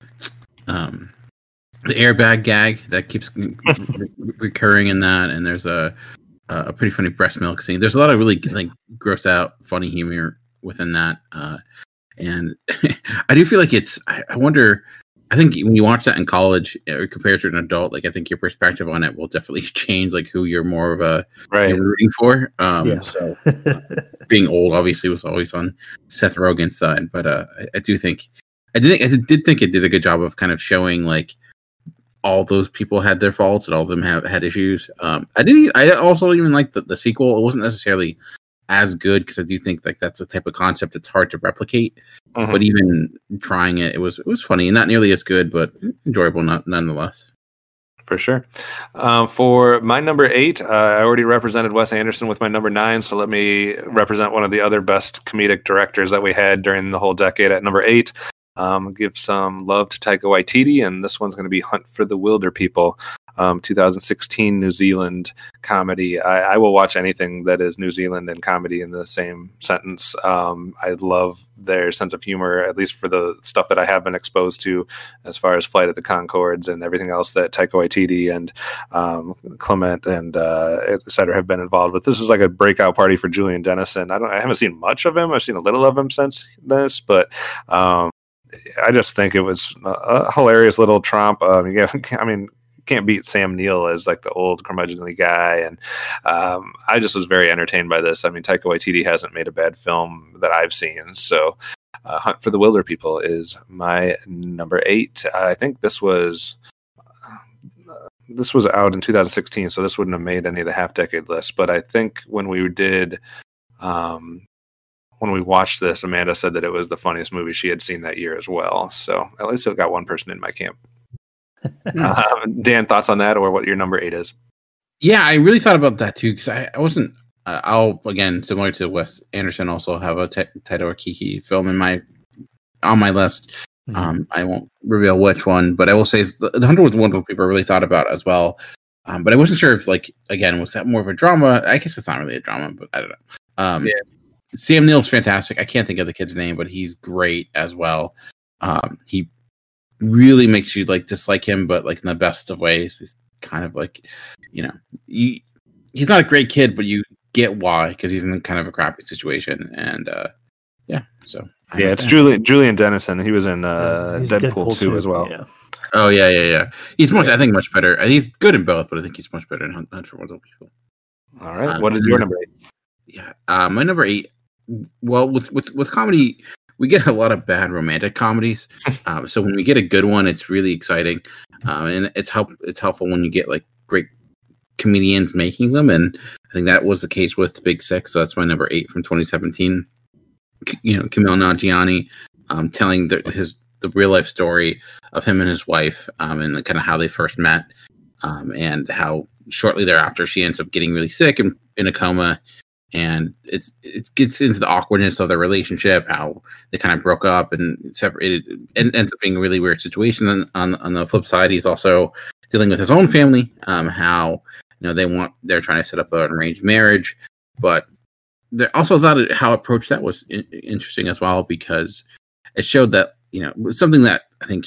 um, the airbag gag that keeps re- recurring in that, and there's a a pretty funny breast milk scene. There's a lot of really like gross out, funny humor within that, uh, and I do feel like it's. I, I wonder. I think when you watch that in college or compared to an adult, like I think your perspective on it will definitely change, like who you're more of a Right. you're rooting for. Um, Yeah. So uh, being old, obviously, was always on Seth Rogen's side, but uh, I, I do think I did think I did think it did a good job of kind of showing like all those people had their faults and all of them have had issues. Um, I didn't. I also even like the, the sequel. It wasn't necessarily as good because I do think like that's the type of concept that's hard to replicate. Mhm. But even trying it, it was it was funny and not nearly as good, but enjoyable not, nonetheless. For sure. Um, for my number eight, uh, I already represented Wes Anderson with my number nine, so let me represent one of the other best comedic directors that we had during the whole decade at number eight. Um, give some love to Taika Waititi, and this one's going to be Hunt for the Wilder People, um, two thousand sixteen New Zealand comedy. I, I will watch anything that is New Zealand and comedy in the same sentence. Um, I love their sense of humor, at least for the stuff that I have been exposed to, as far as Flight of the Conchords and everything else that Taika Waititi and um, Clement and uh, et cetera have been involved with. This is like a breakout party for Julian Dennison. I don't, I haven't seen much of him. I've seen a little of him since this, but um, I just think it was a hilarious little tromp. Um, yeah, I mean, can't beat Sam Neill as like the old curmudgeonly guy, and um, I just was very entertained by this. I mean, Taika Waititi hasn't made a bad film that I've seen, so uh, Hunt for the Wilder People is my number eight. I think this was uh, this was out in two thousand sixteen, so this wouldn't have made any of the half decade lists. But I think when we did. Um, When we watched this, Amanda said that it was the funniest movie she had seen that year as well. So at least it got one person in my camp. uh, Dan, thoughts on that, or what your number eight is? Yeah, I really thought about that too because I, I wasn't uh, I'll again similar to Wes Anderson also have a Taika Waititi film in my on my list. Mm-hmm. Um, I won't reveal which one, but I will say the, the Hunter with Wonderful People really thought about as well. Um, but I wasn't sure if, like, again, was that more of a drama? I guess it's not really a drama, but I don't know. Um, yeah. Sam Neill's fantastic. I can't think of the kid's name, but he's great as well. Um, he really makes you like dislike him, but like in the best of ways. He's kind of like, you know, you, he's not a great kid, but you get why, because he's in kind of a crappy situation. And uh, yeah, so I yeah, it's Julian Julian Dennison. He was in uh, Deadpool, Deadpool two as well. Yeah. Oh yeah, yeah, yeah. He's much. I think much better. He's good in both, but I think he's much better in Hunt, Hunt for Wonderful People. All right. Um, what is your number eight? Yeah, uh, my number eight. Well, with with with comedy, we get a lot of bad romantic comedies. um, so when we get a good one, it's really exciting, um, and it's help. It's helpful when you get like great comedians making them, and I think that was the case with Big Sick. So that's my number eight from twenty seventeen. You know, Kumail Nanjiani um, telling the, his the real life story of him and his wife, um, and kind of how they first met, um, and how shortly thereafter she ends up getting really sick and in a coma, and it's it gets into the awkwardness of their relationship, how they kind of broke up and separated, and ends up being a really weird situation. And on on the flip side, he's also dealing with his own family, um, how you know they want they're trying to set up an arranged marriage, but they also thought it, how approached that was in, interesting as well, because it showed that, you know, something that I think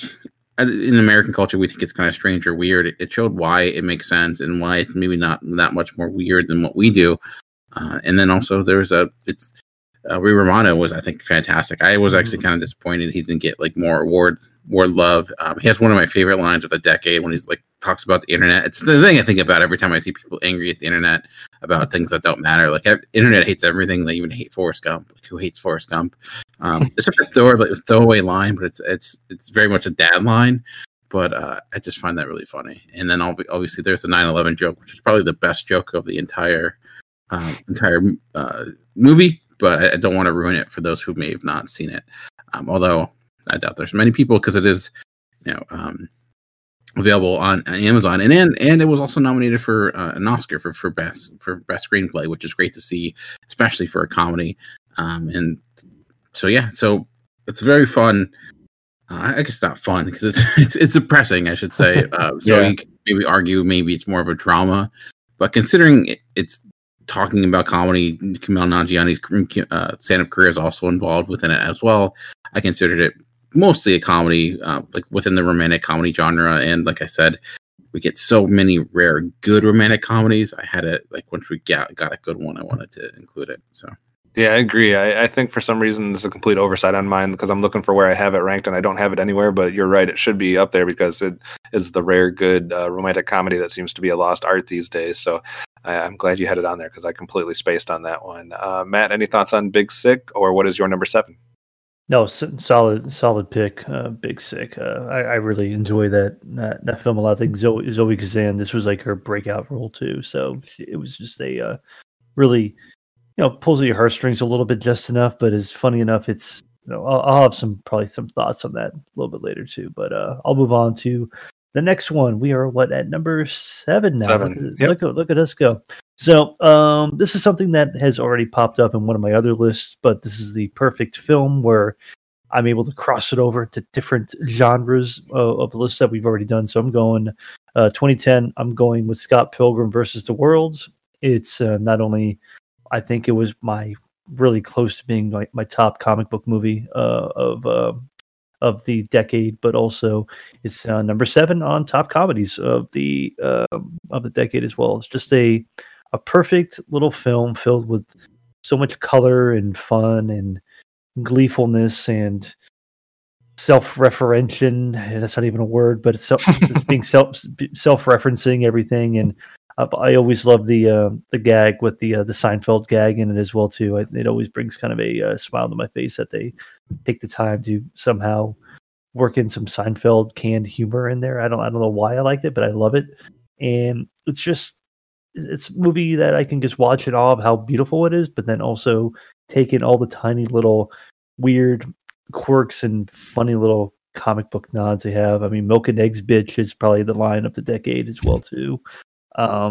in American culture we think it's kind of strange or weird. It, it showed why it makes sense and why it's maybe not that much more weird than what we do. Uh, and then also there was a it's uh, Ray Romano was, I think, fantastic. I was actually kind of disappointed he didn't get like more award award love. Um, he has one of my favorite lines of the decade when he's like talks about the internet. It's the thing I think about every time I see people angry at the internet about things that don't matter. Like, internet hates everything. They even hate Forrest Gump. Like, who hates Forrest Gump? Um, it's such a throw, throwaway line, but it's it's it's very much a dad line. But uh, I just find that really funny. And then obviously there's the nine eleven joke, which is probably the best joke of the entire um, entire uh, movie. But I, I don't want to ruin it for those who may have not seen it. Um, although I doubt there's many people, because it is, you know, um, available on Amazon, and and, and it was also nominated for uh, an Oscar for, for best for best screenplay, which is great to see, especially for a comedy. Um, and so yeah, so it's very fun. Uh, I guess not fun because it's it's it's depressing, I should say. Uh, so yeah. You can maybe argue maybe it's more of a drama, but considering it, it's talking about comedy, Kumail Nanjiani's uh, stand-up career is also involved within it as well. I considered it mostly a comedy, uh, like within the romantic comedy genre. And like I said, we get so many rare good romantic comedies. I had it like once we got got a good one, I wanted to include it. So yeah, I agree. I, I think for some reason it's a complete oversight on mine because I'm looking for where I have it ranked and I don't have it anywhere. But you're right, it should be up there because it is the rare good uh, romantic comedy that seems to be a lost art these days. So I, I'm glad you had it on there because I completely spaced on that one. Uh, Matt, any thoughts on Big Sick, or what is your number seven? No, solid, solid pick. Uh, Big Sick. Uh, I, I really enjoy that, that that film a lot. I think Zoe, Zoe Kazan, this was like her breakout role too. So it was just a uh, really, you know, pulls at your heartstrings a little bit just enough, but is funny enough. It's, you know, I'll, I'll have some probably some thoughts on that a little bit later too. But uh, I'll move on to the next one. We are what at number seven now. Seven. Yep. Look, look at us go. So um, this is something that has already popped up in one of my other lists, but this is the perfect film where I'm able to cross it over to different genres uh, of the list that we've already done. So I'm going uh, twenty ten. I'm going with Scott Pilgrim versus the World. It's uh, not only, I think it was my really close to being like my top comic book movie uh, of uh, of the decade, but also it's uh, number seven on top comedies of the uh, of the decade as well. It's just a a perfect little film filled with so much color and fun and gleefulness and self-referential. That's not even a word, but it's, self, it's being self self-referencing everything. And uh, I always love the uh, the gag with the uh, the Seinfeld gag in it as well too. I, it always brings kind of a uh, smile to my face that they take the time to somehow work in some Seinfeld canned humor in there. I don't I don't know why I liked it, but I love it. And it's just it's a movie that I can just watch in awe of how beautiful it is, but then also take in all the tiny little weird quirks and funny little comic book nods they have. I mean, Milk and Eggs Bitch is probably the line of the decade as well too. Um,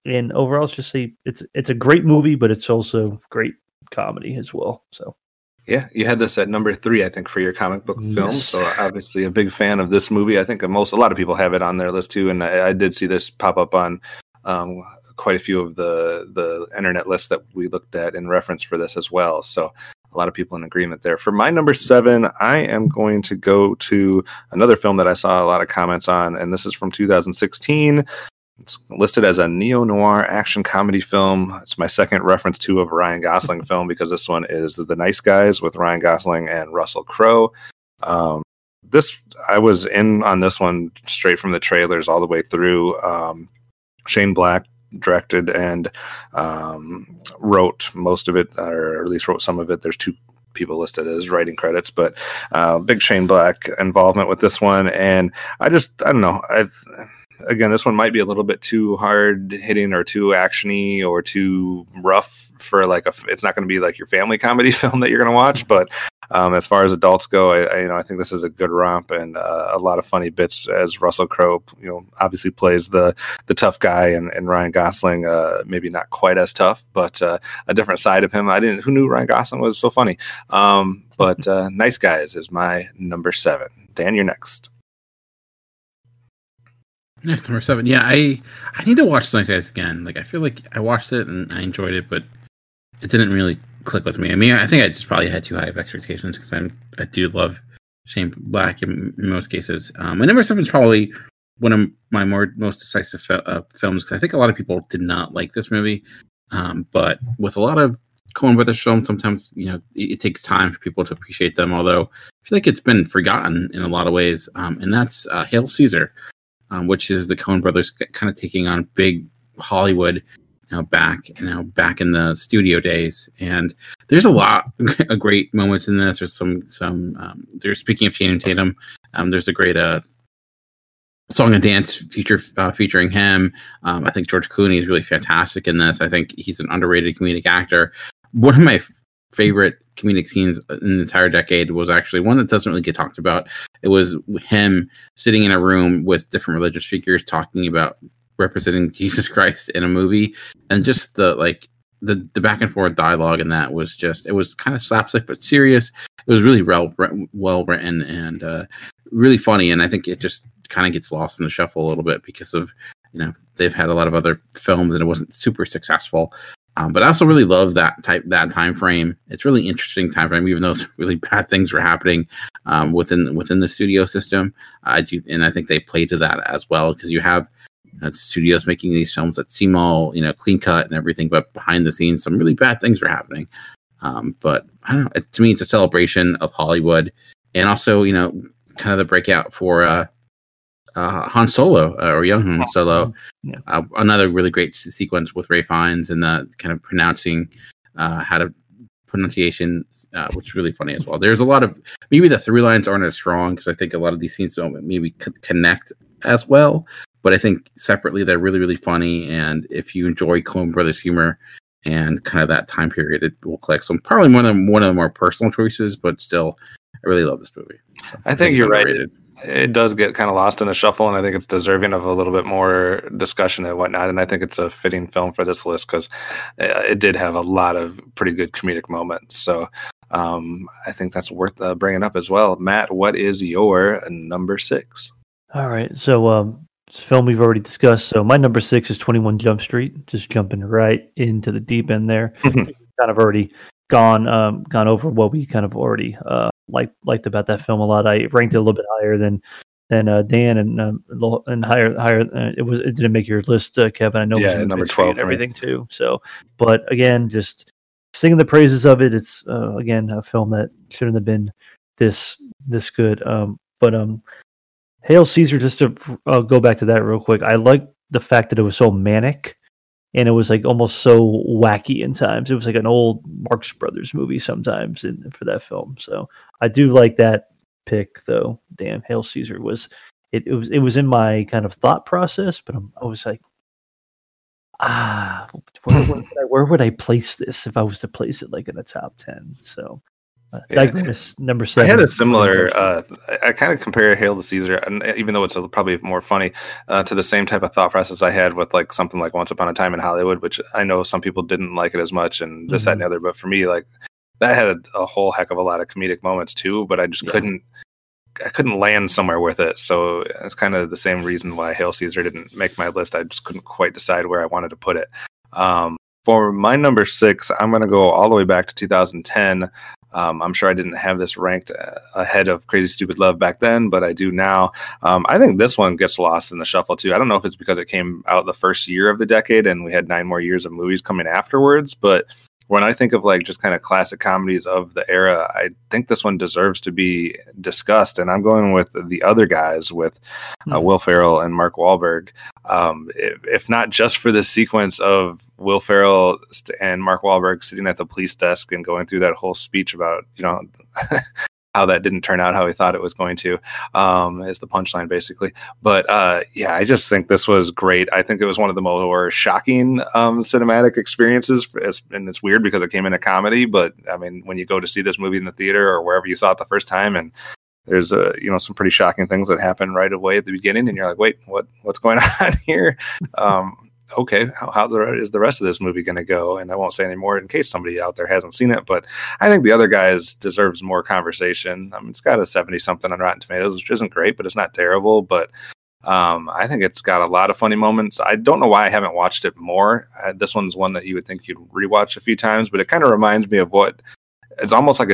and overall, it's just a it's it's a great movie, but it's also great comedy as well. So. Yeah, you had this at number three, I think, for your comic book Yes. film. So obviously a big fan of this movie. I think most a lot of people have it on their list too, and I, I did see this pop up on um, quite a few of the the internet lists that we looked at in reference for this as well. So a lot of people in agreement there. For my number seven, I am going to go to another film that I saw a lot of comments on, and this is from two thousand sixteen. It's listed as a neo-noir action comedy film. It's my second reference to a Ryan Gosling film because this one is The Nice Guys with Ryan Gosling and Russell Crowe. Um, this I was in on this one straight from the trailers all the way through. Um, Shane Black directed and um, wrote most of it, or at least wrote some of it. There's two people listed as writing credits, but uh, big Shane Black involvement with this one. And I just, I don't know. I've, Again, this one might be a little bit too hard hitting or too actiony or too rough for like a. It's not going to be like your family comedy film that you're going to watch, but um, as far as adults go, I, I you know I think this is a good romp and uh, a lot of funny bits as Russell Crowe, you know, obviously plays the the tough guy, and, and Ryan Gosling, uh, maybe not quite as tough, but uh, a different side of him. I didn't. Who knew Ryan Gosling was so funny? Um, but uh, Nice Guys is my number seven. Dan, you're next. Next, number seven. Yeah, I I need to watch Nice Guys again. Like, I feel like I watched it and I enjoyed it, but it didn't really click with me. I mean, I think I just probably had too high of expectations because I I do love Shane Black in, in most cases. Um, my number seven is probably one of my more most decisive fi- uh, films because I think a lot of people did not like this movie. Um, but with a lot of Coen Brothers films, sometimes you know it, it takes time for people to appreciate them. Although I feel like it's been forgotten in a lot of ways, um, and that's uh, Hail Caesar. Um, which is the Coen Brothers kind of taking on big Hollywood, you know, back you know back in the studio days. And there's a lot of great moments in this. There's some some. Um, there's speaking of Channing Tatum. Um, there's a great uh, song and dance feature uh, featuring him. Um, I think George Clooney is really fantastic in this. I think he's an underrated comedic actor. One of my f- favorite comedic scenes in the entire decade was actually one that doesn't really get talked about. It was him sitting in a room with different religious figures talking about representing Jesus Christ in a movie, and just the like the the back and forth dialogue in that was just it was kind of slapstick but serious. It was really well well written and uh, really funny, and I think it just kind of gets lost in the shuffle a little bit because of you know they've had a lot of other films and it wasn't super successful. Um, but I also really love that type that time frame. It's really interesting time frame, even though some really bad things were happening um, within within the studio system. I do, and I think they play to that as well because you have uh, studios making these films that seem all you know clean cut and everything, but behind the scenes, some really bad things were happening. Um, but I don't know. It, to me, it's a celebration of Hollywood, and also you know, kind of the breakout for uh, uh, Han Solo uh, or young Han Solo. Yeah. Uh, another really great s- sequence with Ray Fiennes and the kind of pronouncing uh, how to pronunciation, uh, which is really funny as well. There's a lot of maybe the through lines aren't as strong because I think a lot of these scenes don't maybe c- connect as well. But I think separately they're really really funny. And if you enjoy Coen Brothers humor and kind of that time period, it will click. So probably one of the, one of the more personal choices, but still, I really love this movie. So, I, I think you're underrated. Right. It does get kind of lost in the shuffle, and I think it's deserving of a little bit more discussion and whatnot. And I think it's a fitting film for this list because it did have a lot of pretty good comedic moments. So um, I think that's worth uh, bringing up as well. Matt, what is your number six? All right, so um, it's a film we've already discussed. So my number six is twenty-one Jump Street. Just jumping right into the deep end there. Kind of already gone um, gone over what we kind of already uh, liked liked about that film a lot. I ranked it a little bit higher than than uh, Dan and um, and higher higher. Uh, it was it didn't make your list, uh, Kevin. I know yeah, it was number twelve and everything right? too. So, but again, just singing the praises of it. It's uh, again a film that shouldn't have been this this good. Um, but um, Hail Caesar. Just to uh, go back to that real quick. I like the fact that it was so manic. And it was like almost so wacky in times. It was like an old Marx Brothers movie sometimes in, for that film. So I do like that pick, though. Damn, Hail Caesar was it, it was it was in my kind of thought process, but I'm, I was like, ah, where, where, would I, where would I place this if I was to place it like in a top ten? So Yeah. Digress, number I seven. had a similar. Uh, I, I kind of compare Hail to Caesar, and even though it's a, probably more funny, uh, to the same type of thought process I had with like something like Once Upon a Time in Hollywood, which I know some people didn't like it as much, and this, mm-hmm. that, and the other. But for me, like that had a, a whole heck of a lot of comedic moments too. But I just yeah. couldn't. I couldn't land somewhere with it, so it's kind of the same reason why Hail Caesar didn't make my list. I just couldn't quite decide where I wanted to put it. Um, for my number six, I'm going to go all the way back to two thousand ten. Um, I'm sure I didn't have this ranked uh, ahead of Crazy Stupid Love back then, but I do now. Um, I think this one gets lost in the shuffle too. I don't know if it's because it came out the first year of the decade and we had nine more years of movies coming afterwards, but when I think of like just kind of classic comedies of the era, I think this one deserves to be discussed. And I'm going with The Other Guys with uh, mm. Will Ferrell and Mark Wahlberg. Um, if, if not just for the sequence of Will Ferrell and Mark Wahlberg sitting at the police desk and going through that whole speech about, you know, how that didn't turn out how he thought it was going to, um, is the punchline basically. But uh, yeah, I just think this was great. I think it was one of the more shocking um, cinematic experiences. And it's weird because it came in a comedy, but I mean, when you go to see this movie in the theater or wherever you saw it the first time, and there's a, you know, some pretty shocking things that happen right away at the beginning, and you're like, wait, what, what's going on here? Um, okay, how, how the, is the rest of this movie going to go? And I won't say any more in case somebody out there hasn't seen it, but I think The Other Guys deserves more conversation. I mean, it's got a seventy something on Rotten Tomatoes, which isn't great, but it's not terrible. But um, I think it's got a lot of funny moments. I don't know why I haven't watched it more. Uh, this one's one that you would think you'd rewatch a few times, but it kind of reminds me of what it's almost like a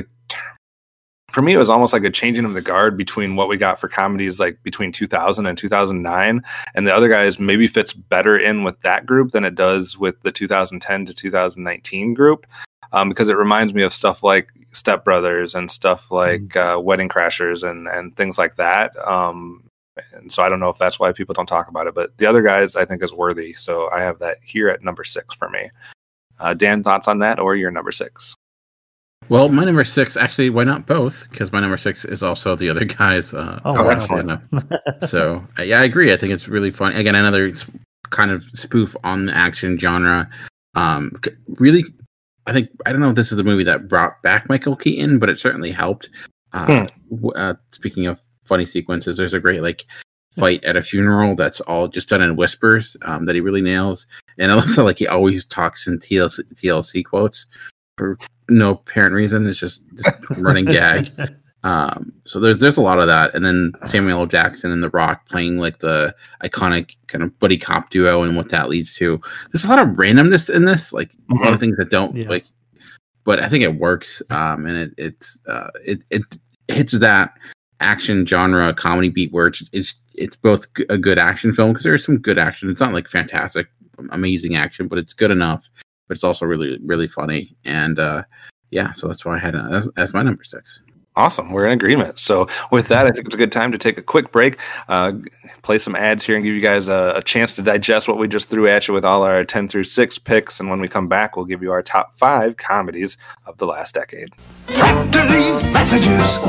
For me, it was almost like a changing of the guard between what we got for comedies like between two thousand and two thousand nine. And The Other Guys maybe fits better in with that group than it does with the two thousand ten to two thousand nineteen group, um, because it reminds me of stuff like Step Brothers and stuff like uh, Wedding Crashers and, and things like that. Um, and so I don't know if that's why people don't talk about it. But The Other Guys, I think, is worthy. So I have that here at number six for me. Uh, Dan, thoughts on that or your number six? Well, my number six, actually, why not both? Because my number six is also The Other Guys. Uh, oh, wow. Excellent. So, uh, yeah, I agree. I think it's really fun. Again, another kind of spoof on the action genre. Um, really, I think, I don't know if this is the movie that brought back Michael Keaton, but it certainly helped. Uh, hmm. uh, speaking of funny sequences, there's a great, like, fight at a funeral that's all just done in whispers um, that he really nails. And I also, like, he always talks in T L C, T L C quotes for no apparent reason. It's just, just running gag. Um, so there's there's a lot of that, and then Samuel L. Jackson and The Rock playing like the iconic kind of buddy cop duo, and what that leads to. There's a lot of randomness in this, like mm-hmm. a lot of things that don't yeah. like, but I think it works. Um, and it it's uh, it it hits that action genre comedy beat where it's it's, it's both a good action film because there's some good action. It's not like fantastic, amazing action, but it's good enough. But it's also really, really funny. And uh, yeah, so that's why I had it as, as my number six. Awesome. We're in agreement. So with that, I think it's a good time to take a quick break, uh, play some ads here and give you guys a, a chance to digest what we just threw at you with all our ten through six picks. And when we come back, we'll give you our top five comedies of the last decade. After these messages,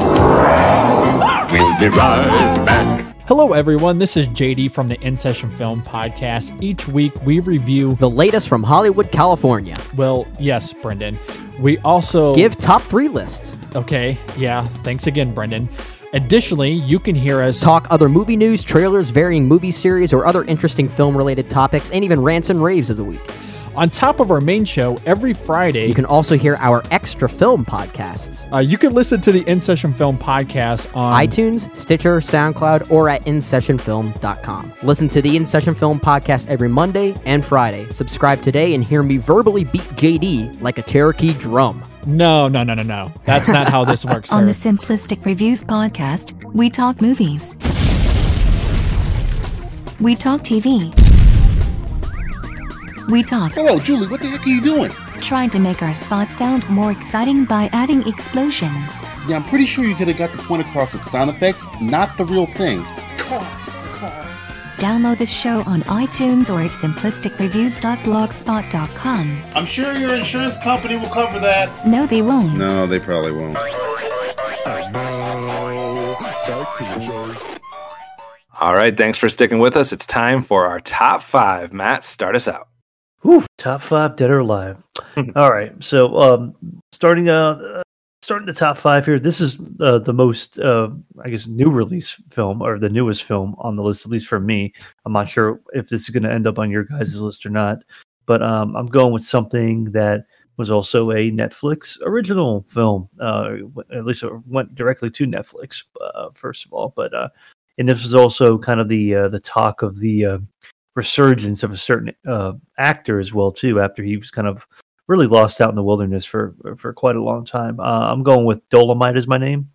we'll be right back. Hello, everyone. This is J D from the In Session Film Podcast. Each week, we review the latest from Hollywood, California. Well, yes, Brendan. We also give top three lists. Okay, yeah. Thanks again, Brendan. Additionally, you can hear us talk other movie news, trailers, varying movie series, or other interesting film-related topics, and even rants and raves of the week. On top of our main show, every Friday... You can also hear our extra film podcasts. Uh, you can listen to the In Session Film Podcast on... iTunes, Stitcher, SoundCloud, or at in session film dot com. Listen to the In Session Film Podcast every Monday and Friday. Subscribe today and hear me verbally beat J D like a Cherokee drum. No, no, no, no, no. That's not how this works, On sir. the Simplistic Reviews Podcast, we talk movies. We talk T V. We talk. Hello, Julie, what the heck are you doing? Trying to make our spots sound more exciting by adding explosions. Yeah, I'm pretty sure you could have got the point across with sound effects, not the real thing. Car, car. Download the show on iTunes or at simplistic reviews dot blogspot dot com. I'm sure your insurance company will cover that. No, they won't. No, they probably won't. All right, thanks for sticking with us. It's time for our top five. Matt, start us out. Whew, top five, dead or alive. All right, so um, starting out, uh, starting the top five here. This is uh, the most, uh, I guess, new release film or the newest film on the list, at least for me. I'm not sure if this is going to end up on your guys' list or not, but um, I'm going with something that was also a Netflix original film. Uh, at least it went directly to Netflix, uh, first of all. But uh, and this was also kind of the uh, the talk of the uh, resurgence of a certain uh, actor as well too, after he was kind of really lost out in the wilderness for for quite a long time. Uh, I'm going with Dolomite as my name.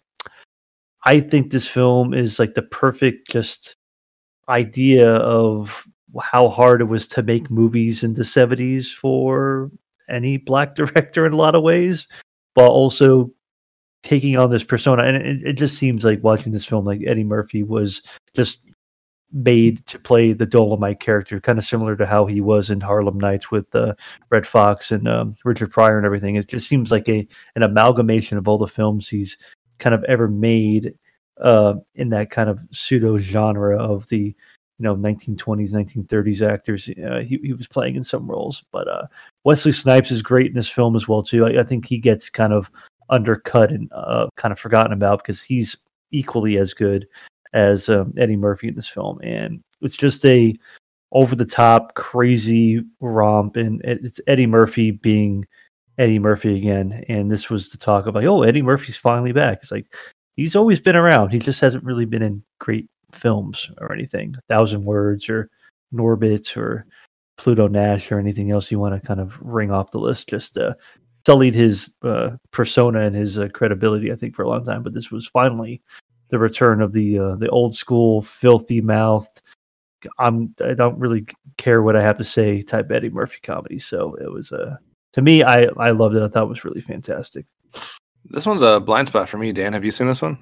I think this film is like the perfect just idea of how hard it was to make movies in the seventies for any black director in a lot of ways, while also taking on this persona. And it, it just seems like watching this film, like Eddie Murphy was just made to play the Dolomite character, kind of similar to how he was in Harlem Nights with uh, Red Fox and um, Richard Pryor and everything. It just seems like a an amalgamation of all the films he's kind of ever made uh, in that kind of pseudo genre of the, you know, nineteen twenties, nineteen thirties actors. Uh, he, he was playing in some roles, but uh, Wesley Snipes is great in this film as well too. I, I think he gets kind of undercut and uh, kind of forgotten about because he's equally as good as um, Eddie Murphy in this film, and it's just a over the top crazy romp, and it's Eddie Murphy being Eddie Murphy again. And this was the talk of like, oh, Eddie Murphy's finally back. It's like he's always been around. He just hasn't really been in great films or anything. A Thousand Words or Norbit or Pluto Nash or anything else you want to kind of ring off the list. Just uh, sullied his uh, persona and his uh, credibility, I think, for a long time. But this was finally the return of the uh, the old school, filthy mouthed, I'm I don't really care what I have to say type Eddie Murphy comedy. So it was uh, to me, I I loved it. I thought it was really fantastic. This one's a blind spot for me, Dan. Have you seen this one?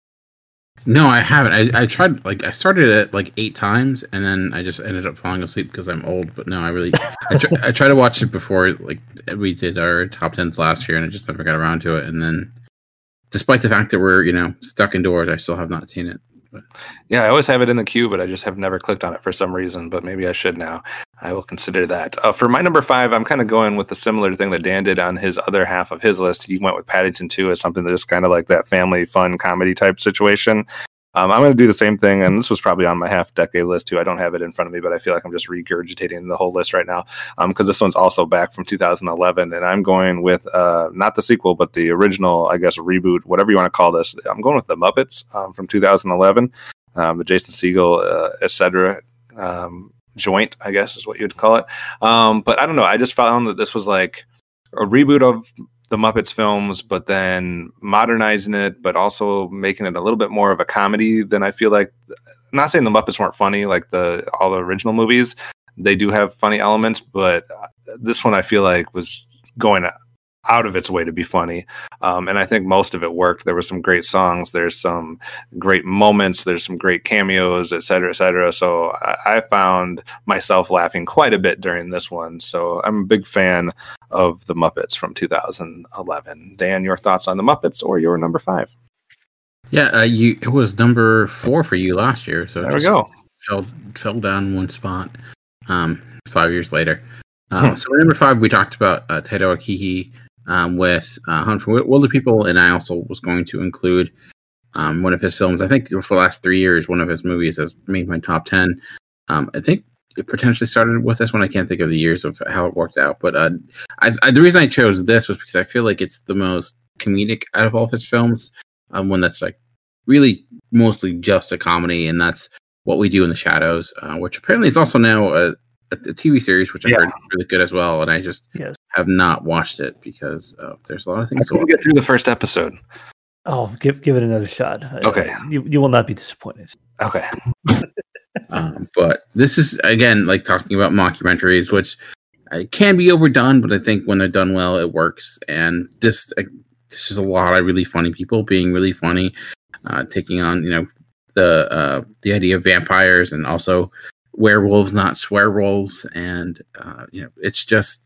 No, I haven't. I, I tried, like, I started it like eight times, and then I just ended up falling asleep because I'm old. But no, I really, I, tr- I tried to watch it before, like, we did our top tens last year, and I just never got around to it. And then, despite the fact that we're, you know, stuck indoors, I still have not seen it. But. Yeah, I always have it in the queue, but I just have never clicked on it for some reason. But maybe I should now. I will consider that. Uh, for my number five, I'm kind of going with the similar thing that Dan did on his other half of his list. He went with Paddington two as something that is kind of like that family fun comedy type situation. Um, I'm going to do the same thing, and this was probably on my half-decade list, too. I don't have it in front of me, but I feel like I'm just regurgitating the whole list right now because um, this one's also back from two thousand eleven, and I'm going with uh, not the sequel, but the original, I guess, reboot, whatever you want to call this. I'm going with The Muppets um, from two thousand eleven, um, the Jason Segel, uh, et cetera um, joint, I guess is what you'd call it. Um, but I don't know. I just found that this was like a reboot of the Muppets films, but then modernizing it, but also making it a little bit more of a comedy than I feel like. I'm not saying the Muppets weren't funny, like the all the original movies. They do have funny elements, but this one I feel like was going out of its way to be funny. Um, and I think most of it worked. There were some great songs. There's some great moments. There's some great cameos, et cetera, et cetera. So I, I found myself laughing quite a bit during this one. So I'm a big fan of the Muppets from two thousand eleven. Dan, your thoughts on the Muppets or your number five? Yeah, uh, you it was number four for you last year. So there we go. Fell fell down one spot. Um, five years later. Uh, hmm. So number five, we talked about uh, Taika Waititi um, with uh, Hunt for Wilder People, and I also was going to include um, one of his films. I think for the last three years, one of his movies has made my top ten. Um, I think it potentially started with this one. I can't think of the years of how it worked out, but uh, I, I, the reason I chose this was because I feel like it's the most comedic out of all of his films. Um, one that's like really mostly just a comedy, and that's What We Do in the Shadows, uh, which apparently is also now a, a, a T V series, which I yeah. heard is really good as well. And I just yes. have not watched it because uh, there's a lot of things. I couldn't get through the first episode. Oh, give give it another shot. Okay, uh, you you will not be disappointed. Okay. um, but this is again like talking about mockumentaries, which uh, can be overdone, but I think when they're done well, it works. And this. Uh, This is a lot of really funny people being really funny, uh, taking on, you know, the uh, the idea of vampires and also werewolves, not swearwolves, and uh, you know, it's just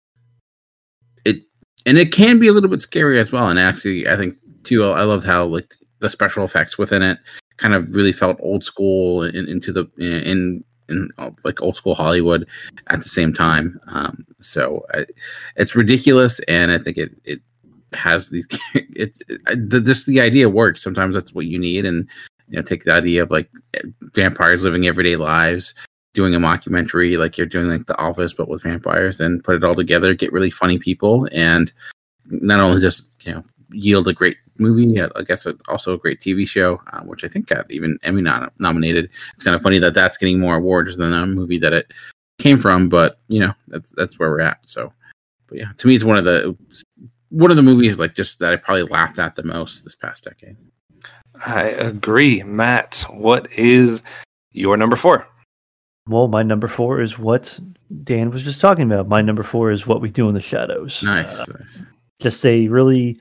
it, and it can be a little bit scary as well. And actually, I think too, I loved how like the special effects within it kind of really felt old school in, into the in. in in like old school Hollywood at the same time. Um, so I, it's ridiculous, and I think it it has these. It, it the, this the idea works. Sometimes that's what you need, and you know, take the idea of like vampires living everyday lives, doing a mockumentary like you're doing like The Office, but with vampires, and put it all together, get really funny people, and not only just you know yield a great movie, I guess also a great T V show, uh, which I think got even Emmy nom- nominated. It's kind of funny that that's getting more awards than a movie that it came from, but you know that's that's where we're at. So, but yeah, to me, it's one of the one of the movies like just that I probably laughed at the most this past decade. I agree, Matt. What is your number four? Well, my number four is what Dan was just talking about. My number four is What We Do in the Shadows. Nice. Uh, nice. Just a really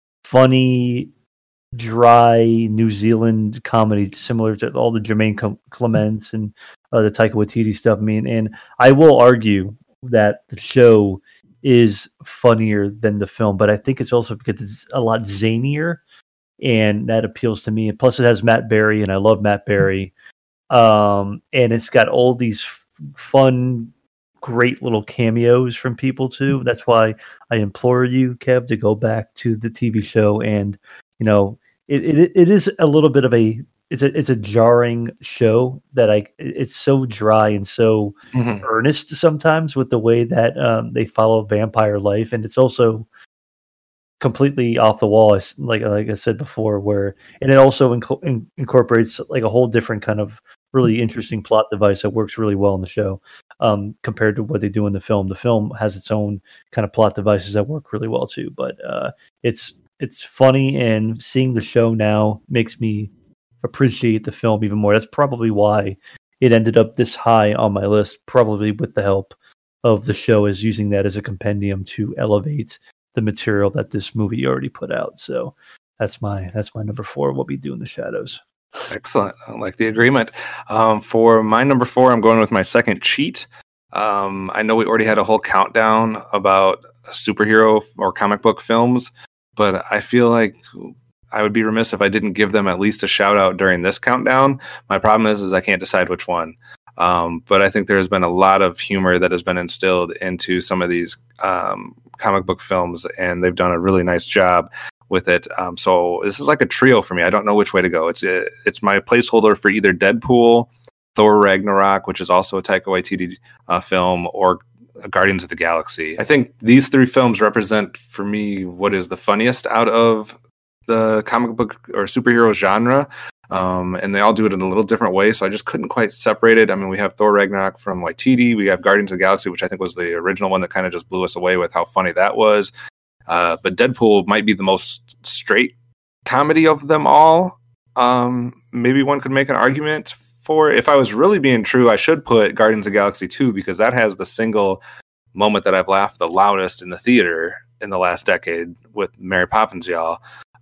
funny, dry New Zealand comedy, similar to all the Jermaine Clements and uh, the Taika Waititi stuff. I mean, and I will argue that the show is funnier than the film, but I think it's also because it's a lot zanier, and that appeals to me. And plus, it has Matt Berry, and I love Matt Berry. Um, and it's got all these f- fun, great little cameos from people too. That's why I implore you, Kev, to go back to the T V show. And you know, it it, it is a little bit of a it's a it's a jarring show that I it's so dry and so Mm-hmm. earnest sometimes with the way that um, they follow vampire life, and it's also completely off the wall, like like I said before. Where and it also inco- in, incorporates like a whole different kind of really interesting plot device that works really well in the show um, compared to what they do in the film. The film has its own kind of plot devices that work really well too, but uh, it's it's funny, and seeing the show now makes me appreciate the film even more. That's probably why it ended up this high on my list, probably with the help of the show, is using that as a compendium to elevate the material that this movie already put out. So that's my that's my number four, What We Do in the Shadows. Excellent. I like the agreement. Um, for my number four, I'm going with my second cheat. Um, I know we already had a whole countdown about superhero or comic book films, but I feel like I would be remiss if I didn't give them at least a shout out during this countdown. My problem is, is I can't decide which one. Um, but I think there's been a lot of humor that has been instilled into some of these um, comic book films, and they've done a really nice job with it. Um, so this is like a trio for me. I don't know which way to go. It's uh, it's my placeholder for either Deadpool, Thor Ragnarok, which is also a Taika Waititi uh, film, or Guardians of the Galaxy. I think these three films represent for me what is the funniest out of the comic book or superhero genre. Um, and they all do it in a little different way, so I just couldn't quite separate it. I mean, we have Thor Ragnarok from Waititi, we have Guardians of the Galaxy, which I think was the original one that kind of just blew us away with how funny that was. Uh, but Deadpool might be the most straight comedy of them all. Um, maybe one could make an argument for, if I was really being true, I should put Guardians of the Galaxy two, because that has the single moment that I've laughed the loudest in the theater in the last decade with Mary Poppins, y'all.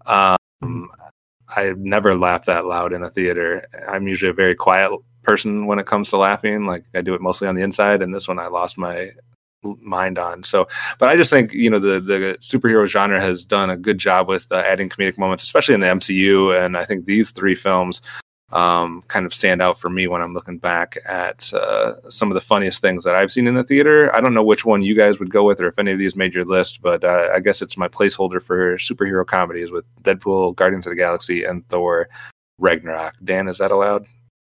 Um, I've never laughed that loud in a theater. I'm usually a very quiet person when it comes to laughing. Like, I do it mostly on the inside, and this one I lost my mind on. So, but I just think, you know, the the superhero genre has done a good job with uh, adding comedic moments, especially in the M C U. And I think these three films um, kind of stand out for me when I'm looking back at uh, some of the funniest things that I've seen in the theater. I don't know which one you guys would go with, or if any of these made your list, but uh, I guess it's my placeholder for superhero comedies with Deadpool, Guardians of the Galaxy, and Thor Ragnarok. Dan, is that allowed?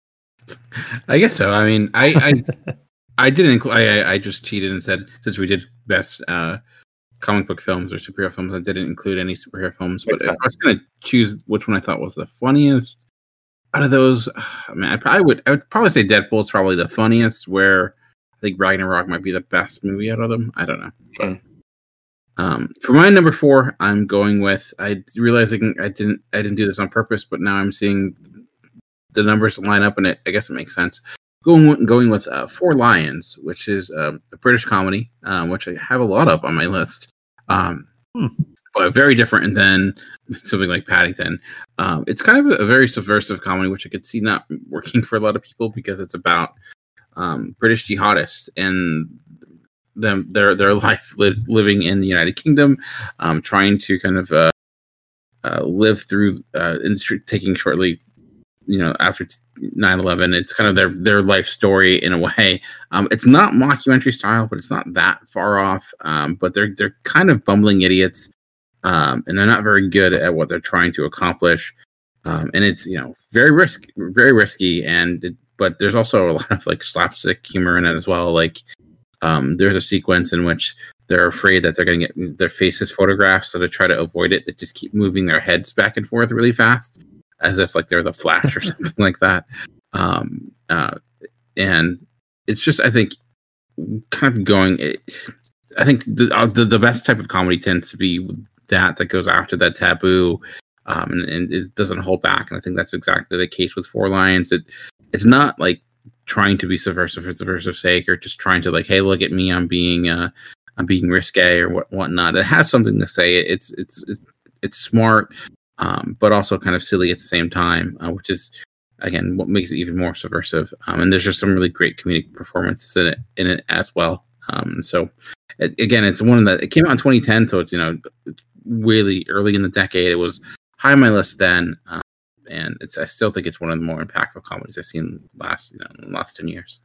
I guess so. I mean, I I, I didn't include. I I just cheated and said, since we did best uh, comic book films or superhero films, I didn't include any superhero films. But if I was going to choose which one I thought was the funniest out of those, I mean, I probably would. I would probably say Deadpool is probably the funniest. Where I think Ragnarok might be the best movie out of them. I don't know. But, mm. um, for my number four, I'm going with. I realizing I didn't. I didn't do this on purpose, but now I'm seeing the numbers line up, and it. I guess it makes sense. Going going with uh, Four Lions, which is uh, a British comedy, um, which I have a lot of on my list, um, hmm. but very different than something like Paddington. Um, it's kind of a, a very subversive comedy, which I could see not working for a lot of people, because it's about um, British jihadists and them their their life li- living in the United Kingdom, um, trying to kind of uh, uh, live through uh, in, taking shortly. You know, after nine eleven, it's kind of their, their life story in a way. Um, it's not mockumentary style, but it's not that far off. Um, but they're they're kind of bumbling idiots um, and they're not very good at what they're trying to accomplish. Um, and it's, you know, very risky, very risky. And, it, but there's also a lot of like slapstick humor in it as well. Like, um, there's a sequence in which they're afraid that they're going to get their faces photographed. So to try to avoid it, they just keep moving their heads back and forth really fast, as if like they're the Flash or something like that. Um, uh, and it's just, I think, kind of going, it, I think the, uh, the the best type of comedy tends to be that that goes after that taboo. Um, and, and it doesn't hold back, and I think that's exactly the case with Four Lions. It it's not like trying to be subversive for subversive sake, or just trying to like, hey, look at me, I'm being uh, I'm being risque or what whatnot. It has something to say. It's it's it's, it's smart, um, but also kind of silly at the same time, uh, which is again what makes it even more subversive. Um, and there's just some really great comedic performances in it in it as well. Um, so it, again, it's one that it came out in twenty ten, so it's you know really early in the decade. It was high on my list then, um, and it's I still think it's one of the more impactful comedies I've seen last you know in the last ten years.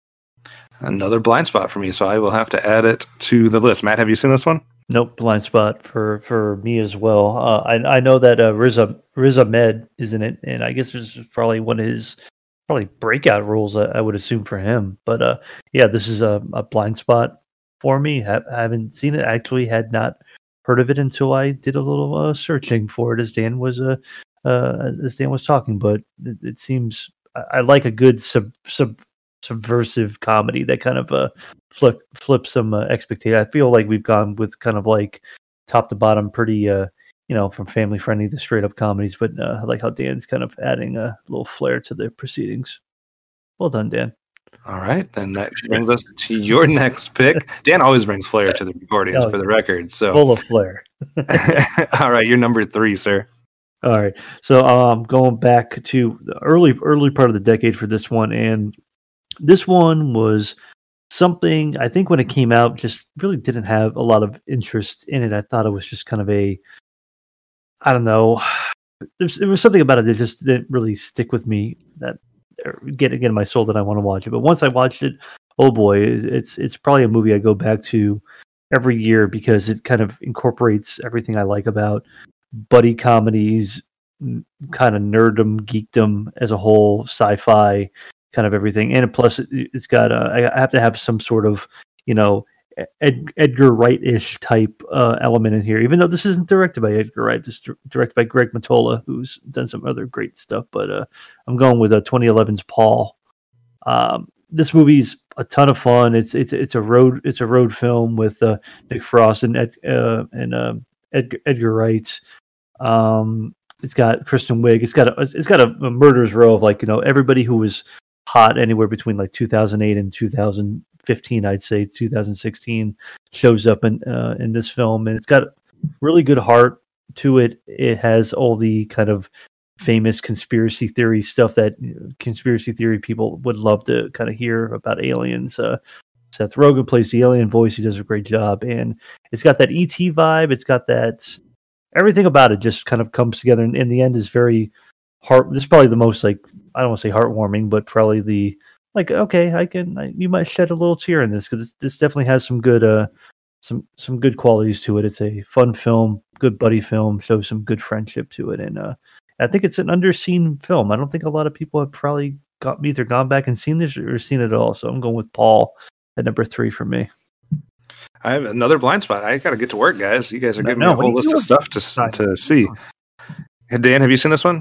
Another blind spot for me, so I will have to add it to the list. Matt, have you seen this one? Nope, blind spot for, for me as well. Uh, I I know that uh, Riz, Riz Ahmed is in it, and I guess this is probably one of his probably breakout roles, I, I would assume, for him. But uh, yeah, this is a, a blind spot for me. I, I haven't seen it. I actually had not heard of it until I did a little uh, searching for it as Dan was uh, uh, as Dan was talking. But it, it seems I, I like a good sub, sub subversive comedy that kind of uh, flip flip some uh, expectation. I feel like we've gone with kind of like top to bottom, pretty uh, you know, from family friendly to straight up comedies. But uh, I like how Dan's kind of adding a little flair to the proceedings. Well done, Dan. All right, then that brings us to your next pick. Dan always brings flair to the recordings, oh, for the record. So full of flair. All right, you're number three, sir. All right, so um, going back to the early early part of the decade for this one, and this one was something I think when it came out just really didn't have a lot of interest in it. I thought it was just kind of a, I don't know, there's there was something about it that just didn't really stick with me, that get get in my soul that I want to watch it. But once I watched it, oh boy, it's it's probably a movie I go back to every year because it kind of incorporates everything I like about buddy comedies, kind of nerddom, geekdom as a whole, sci-fi, kind of everything. And plus, it, it's got a, I have to have some sort of, you know, Ed, Edgar Wright-ish type uh, element in here, even though this isn't directed by Edgar Wright. This is directed by Greg Mottola, who's done some other great stuff. But uh, I'm going with uh, twenty eleven's Paul. Um, this movie's a ton of fun. It's it's it's a road it's a road film with uh, Nick Frost and Ed, uh, and uh, Ed, Edgar Wright. Um, it's got Kristen Wiig. It's got a it's got a, a murderer's row of, like, you know, everybody who was hot anywhere between like two thousand eight and two thousand fifteen, I'd say two thousand sixteen, shows up in uh, in this film, and it's got really good heart to it. It has all the kind of famous conspiracy theory stuff that you know, conspiracy theory people would love to kind of hear about aliens. Uh, Seth Rogen plays the alien voice; he does a great job, and it's got that E T vibe. It's got that everything about it just kind of comes together, and in the end is very heart. This is probably the most, like, I don't want to say heartwarming, but probably the like, okay, I can, I, you might shed a little tear in this, because this definitely has some good, uh, some some good qualities to it. It's a fun film, good buddy film, shows some good friendship to it, and uh, I think it's an underseen film. I don't think a lot of people have probably got either gone back and seen this or seen it at all. So I'm going with Paul at number three for me. I have another blind spot. I got to get to work, guys. You guys are giving no, me a whole list of stuff to to see. Hey, Dan, have you seen this one?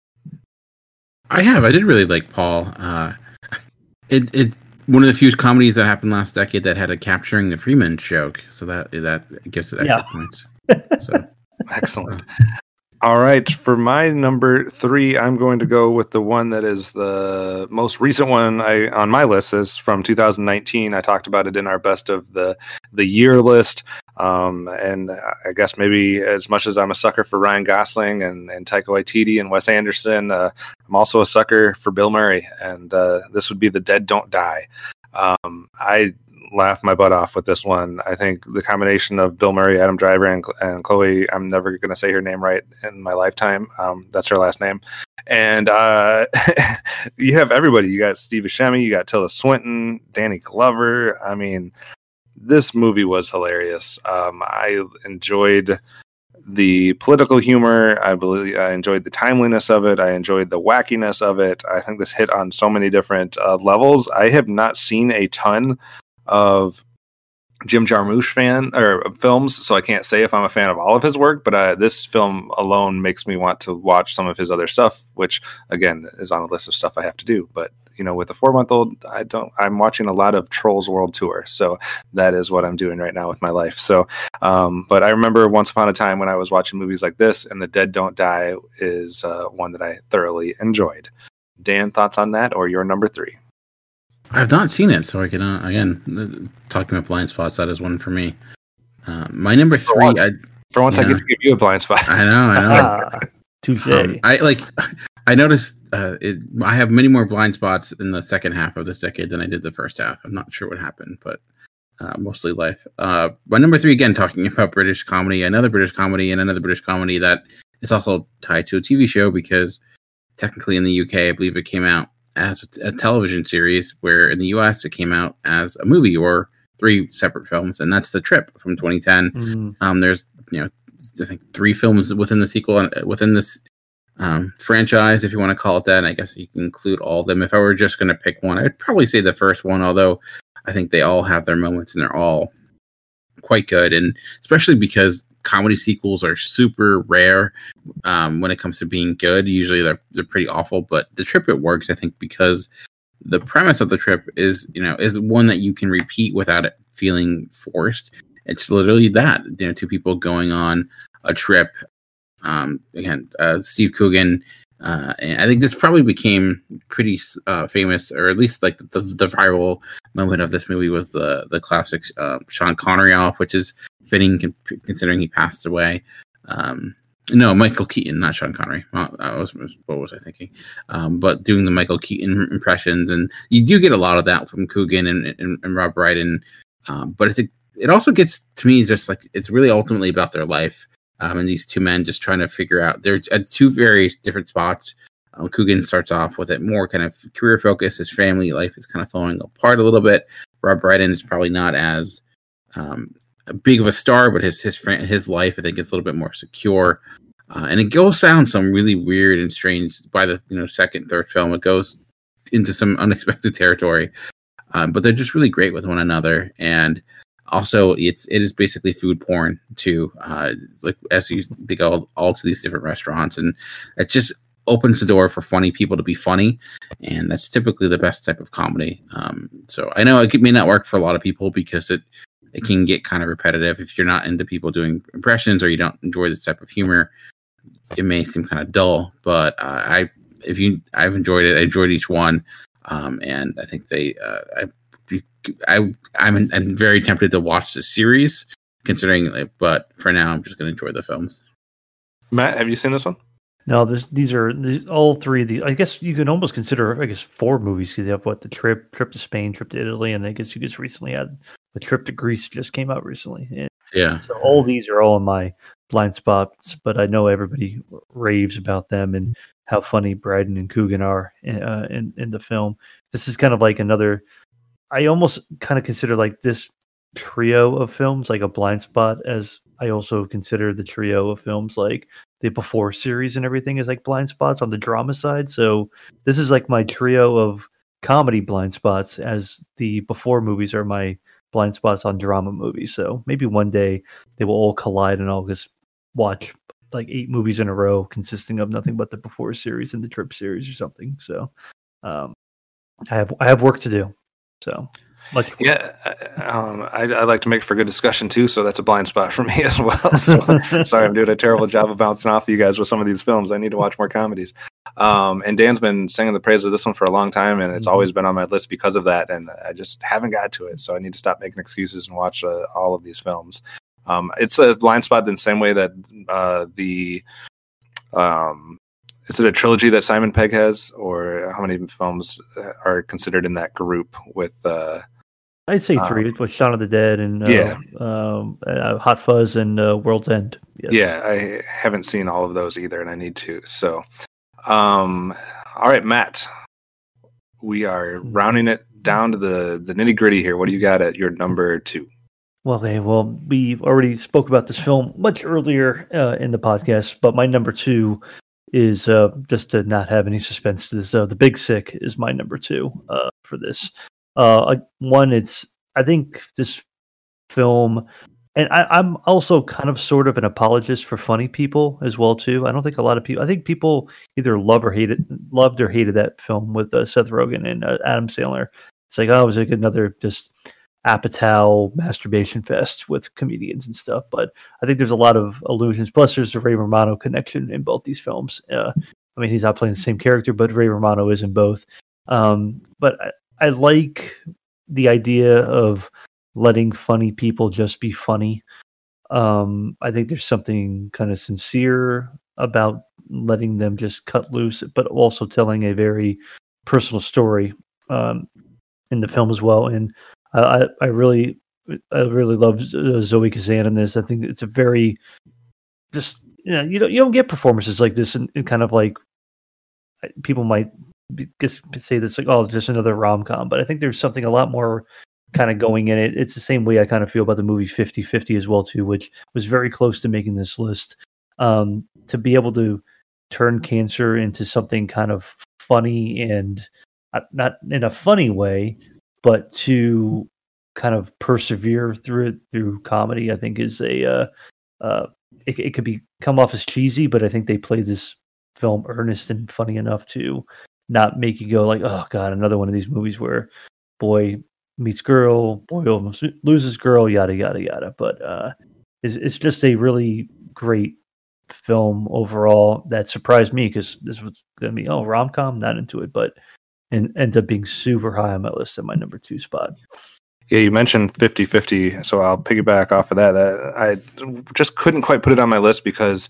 I have. I did really like Paul. Uh, it it one of the few comedies that happened last decade that had a capturing the Freeman joke. So that that gives it extra yeah. points. So excellent. All right, for my number three, I'm going to go with the one that is the most recent one I on my list. Is from two thousand nineteen. I talked about it in our best of the the year list. Um, and I guess maybe as much as I'm a sucker for Ryan Gosling and, and Taika Waititi and Wes Anderson, uh, I'm also a sucker for Bill Murray. And uh, this would be The Dead Don't Die. Um, I laughed my butt off with this one. I think the combination of Bill Murray, Adam Driver, and, and Chloe, I'm never going to say her name right in my lifetime. Um, that's her last name. And uh, you have everybody. You got Steve Buscemi, you got Tilda Swinton, Danny Glover. I mean, this movie was hilarious. Um, I enjoyed the political humor. I believe I enjoyed the timeliness of it. I enjoyed the wackiness of it. I think this hit on so many different uh, levels. I have not seen a ton of Jim Jarmusch fan or films, so I can't say if I'm a fan of all of his work, but uh, this film alone makes me want to watch some of his other stuff, which again is on the list of stuff I have to do. But you know, with a four month old, I don't, I'm watching a lot of Trolls World Tour. So that is what I'm doing right now with my life. So, um, but I remember once upon a time when I was watching movies like this, and The Dead Don't Die is uh, one that I thoroughly enjoyed. Dan, thoughts on that, or your number three? I've not seen it, so I can uh, again uh, talking about blind spots. That is one for me. Uh, my number three. For once, I, for once yeah, I get to give you a blind spot. I know, I know. Touche. Um, I like. I noticed uh, it, I have many more blind spots in the second half of this decade than I did the first half. I'm not sure what happened, but uh, mostly life. Uh, my number three, again, talking about British comedy, another British comedy, and another British comedy that is also tied to a T V show because technically in the U K, I believe it came out as a, a television series, where in the U S it came out as a movie or three separate films, and that's The Trip from twenty ten. Mm. Um, there's, you know, I think three films within the sequel, within this um, franchise, if you want to call it that. And I guess you can include all of them. If I were just going to pick one, I'd probably say the first one, although I think they all have their moments and they're all quite good. And especially because comedy sequels are super rare um, when it comes to being good. Usually they're, they're pretty awful, but The Trip, it works, I think, because the premise of The Trip is, you know, is one that you can repeat without it feeling forced. It's literally that, you know, two people going on a trip. Um, again, uh, Steve Coogan, uh, and I think this probably became pretty uh, famous, or at least like the, the viral moment of this movie was the the classic uh, Sean Connery off, which is fitting con- considering he passed away. Um, no, Michael Keaton, not Sean Connery. Well, I was, what was I thinking? Um, but doing the Michael Keaton impressions, and you do get a lot of that from Coogan and, and, and Rob Brydon. Um, but I think it also gets to me just like it's really ultimately about their life. Um, and these two men just trying to figure out, they're at two very different spots. Um, Coogan starts off with it more kind of career focus. His family life is kind of falling apart a little bit. Rob Brydon is probably not as um, big of a star, but his his his life, I think, is a little bit more secure. Uh, and it goes down some really weird and strange by the you know second, third film. It goes into some unexpected territory. Um, but they're just really great with one another. And also, it's it is basically food porn too. Uh, like as you they go all to these different restaurants, and it just opens the door for funny people to be funny, and that's typically the best type of comedy. Um, so I know it may not work for a lot of people because it it can get kind of repetitive if you're not into people doing impressions or you don't enjoy this type of humor. It may seem kind of dull, but uh, I if you I've enjoyed it. I enjoyed each one, um, and I think they uh, I. I I'm, I'm very tempted to watch the series, considering it, but for now I'm just going to enjoy the films. Matt, have you seen this one? No, this, these are these, all three of these. I guess you can almost consider, I guess, four movies because you have what the trip, trip to Spain, trip to Italy, and I guess you just recently had the trip to Greece just came out recently. And yeah. So all these are all in my blind spots, but I know everybody raves about them and how funny Brydon and Coogan are in, uh, in in the film. This is kind of like another. I almost kind of consider like this trio of films like a blind spot, as I also consider the trio of films like the Before series and everything is like blind spots on the drama side. So this is like my trio of comedy blind spots, as the Before movies are my blind spots on drama movies. So maybe one day they will all collide and I'll just watch like eight movies in a row consisting of nothing but the Before series and the Trip series or something. So um, I have I have work to do. So, much yeah, um, I, I like to make for good discussion too. So that's a blind spot for me as well. So sorry, I'm doing a terrible job of bouncing off you guys with some of these films. I need to watch more comedies. Um, and Dan's been singing the praise of this one for a long time, and it's mm-hmm. always been on my list because of that. And I just haven't got to it, so I need to stop making excuses and watch uh, all of these films. Um, it's a blind spot in the same way that uh, the um, is it a trilogy that Simon Pegg has, or how many films are considered in that group? With uh, I'd say three. Um, with Shaun of the Dead and uh, yeah, um, uh, Hot Fuzz and uh, World's End. Yes. Yeah, I haven't seen all of those either, and I need to. So, um, all right, Matt, we are rounding it down to the the nitty gritty here. What do you got at your number two? Well, okay. Well, we already spoke about this film much earlier uh, in the podcast, but my number two is uh, just to not have any suspense to this. Uh, the Big Sick is my number two uh, for this. Uh, one, it's I think this film, and I, I'm also kind of sort of an apologist for funny people as well too. I don't think a lot of people. I think people either love or hated, loved or hated that film with uh, Seth Rogen and uh, Adam Sandler. It's like, oh, it was like another just Apatow masturbation fest with comedians and stuff. But I think there's a lot of allusions. Plus, there's the Ray Romano connection in both these films. Uh, I mean, he's not playing the same character, but Ray Romano is in both. Um, but I, I like the idea of letting funny people just be funny. Um, I think there's something kind of sincere about letting them just cut loose, but also telling a very personal story um, in the film as well. And I, I really, I really love Zoe Kazan in this. I think it's a very, just you know, you don't you don't get performances like this, and, and kind of like people might be, just say this like, oh, just another rom com. But I think there's something a lot more kind of going in it. It's the same way I kind of feel about the movie fifty fifty as well too, which was very close to making this list. Um, to be able to turn cancer into something kind of funny and not in a funny way, but to kind of persevere through it through comedy, I think is a uh, uh, it, it could be come off as cheesy, but I think they play this film earnest and funny enough to not make you go like, oh god, another one of these movies where boy meets girl, boy almost loses girl, yada yada yada. But uh, it's it's just a really great film overall that surprised me because this was gonna be oh rom com, not into it, but and ends up being super high on my list at my number two spot. Yeah, you mentioned fifty fifty, so I'll piggyback off of that. Uh, I just couldn't quite put it on my list because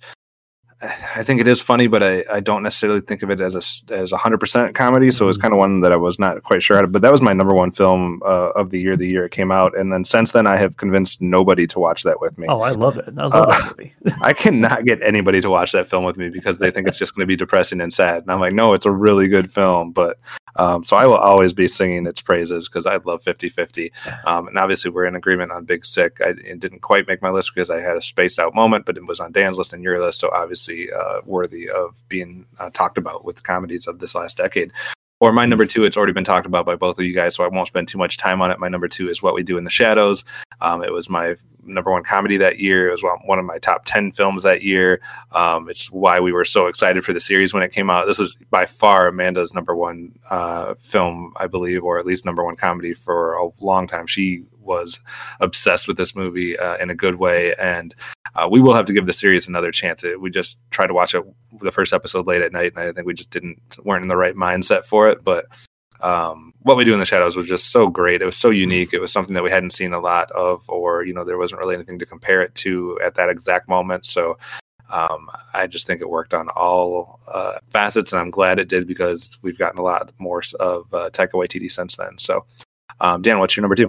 I think it is funny, but I, I don't necessarily think of it as a as a hundred percent comedy. So it's kind of one that I was not quite sure how to. But that was my number one film uh, of the year, the year it came out, and then since then I have convinced nobody to watch that with me. Oh, I love it! I love uh, that movie. I cannot get anybody to watch that film with me because they think it's just going to be depressing and sad. And I'm like, no, it's a really good film. But um, so I will always be singing its praises because I love fifty fifty. Um, and obviously we're in agreement on Big Sick. I, it didn't quite make my list because I had a spaced out moment, but it was on Dan's list and your list. So obviously uh, worthy of being uh, talked about with comedies of this last decade. Or my number two, it's already been talked about by both of you guys, so I won't spend too much time on it. My number two is What We Do in the Shadows. Um, it was my number one comedy that year. It was one of my top ten films that year. Um, it's why we were so excited for the series when it came out. This was by far Amanda's number one uh, film, I believe, or at least number one comedy for a long time. She was obsessed with this movie uh, in a good way, and uh, we will have to give the series another chance. It, we just tried to watch it the first episode late at night, and I think we just didn't weren't in the right mindset for it. But um, What We Do in the Shadows was just so great. It was so unique. It was something that we hadn't seen a lot of, or you know, there wasn't really anything to compare it to at that exact moment. So um, I just think it worked on all uh, facets, and I'm glad it did because we've gotten a lot more of uh, Taika Waititi since then. So, um, Dan, what's your number two?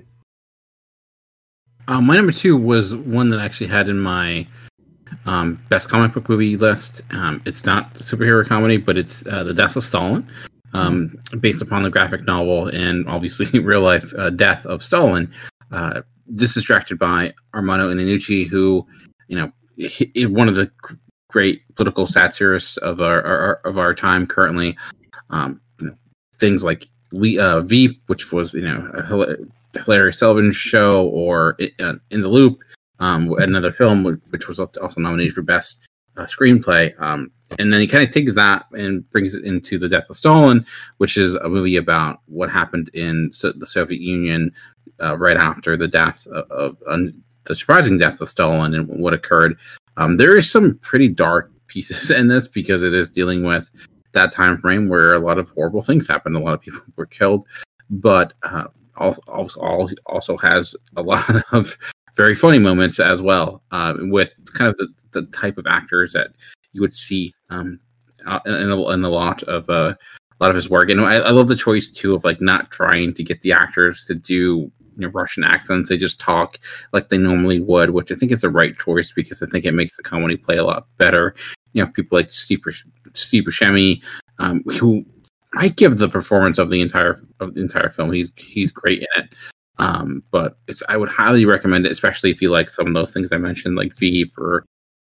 Uh, my number two was one that I actually had in my um, best comic book movie list. Um, it's not a superhero comedy, but it's uh, The Death of Stalin, um, based upon the graphic novel and obviously real life uh, death of Stalin. Uh, this is directed by Armando Iannucci, who, you know, he, he, one of the great political satirists of our, our of our time currently. Um, you know, things like we, uh, Veep, which was you know a hilarious television show, or uh, In the Loop, um, another film which was also nominated for best uh, screenplay. Um, and then he kind of takes that and brings it into The Death of Stalin, which is a movie about what happened in so- the Soviet Union uh, right after the death of, of uh, the surprising death of Stalin and what occurred. Um, there is some pretty dark pieces in this because it is dealing with that time frame where a lot of horrible things happened. A lot of people were killed, but uh, also also has a lot of very funny moments as well, uh, with kind of the, the type of actors that you would see um, in, a, in a lot of uh, a lot of his work. And I, I love the choice too of like not trying to get the actors to do you know, Russian accents. They just talk like they normally would, which I think is the right choice because I think it makes the comedy play a lot better. You know, people like Steve, Steve Buscemi, um, who might give the performance of the entire of the entire film. He's he's great in it. Um, but it's I would highly recommend it, especially if you like some of those things I mentioned, like Veep or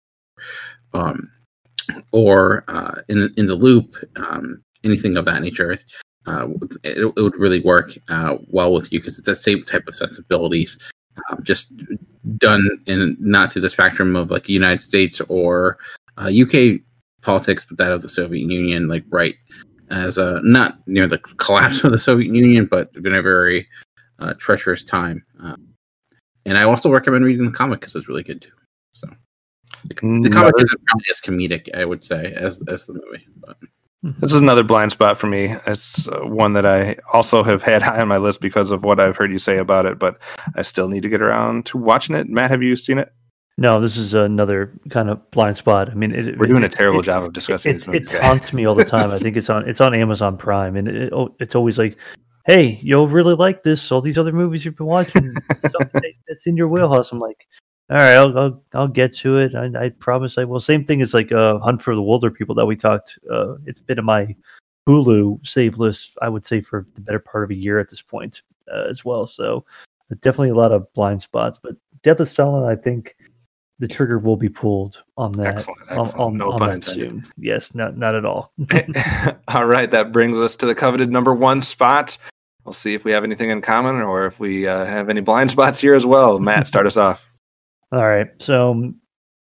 um, or uh, in in the Loop, um, anything of that nature. Uh, it, it would really work uh, well with you because it's the same type of sensibilities, um, just done in not through the spectrum of like the United States or uh, U K politics, but that of the Soviet Union, like right as a not near the collapse of the Soviet Union, but in a very uh, treacherous time. Uh, and I also recommend reading the comic because it's really good too. So the, the comic isn't probably as comedic, I would say, as as the movie. But. This is another blind spot for me. It's uh, one that I also have had high on my list because of what I've heard you say about it, but I still need to get around to watching it. Matt, have you seen it? No, this is another kind of blind spot. I mean, it, we're doing it, a terrible it, job of discussing it. It, it taunts me all the time. I think it's on it's on Amazon Prime, and it, it's always like, "Hey, you'll really like this. All these other movies you've been watching, something that's in your wheelhouse." I'm like, all right, I'll I'll, I'll get to it. I, I promise I will. Same thing as like uh, Hunt for the Wilder People that we talked. Uh, it's been in my Hulu save list, I would say, for the better part of a year at this point uh, as well. So definitely a lot of blind spots. But Death of Stalin, I think the trigger will be pulled on that. Excellent, excellent. On, on, no on pun that intended. soon. Yes, not not at all. All right, that brings us to the coveted number one spot. We'll see if we have anything in common or if we uh, have any blind spots here as well. Matt, start us off. All right, so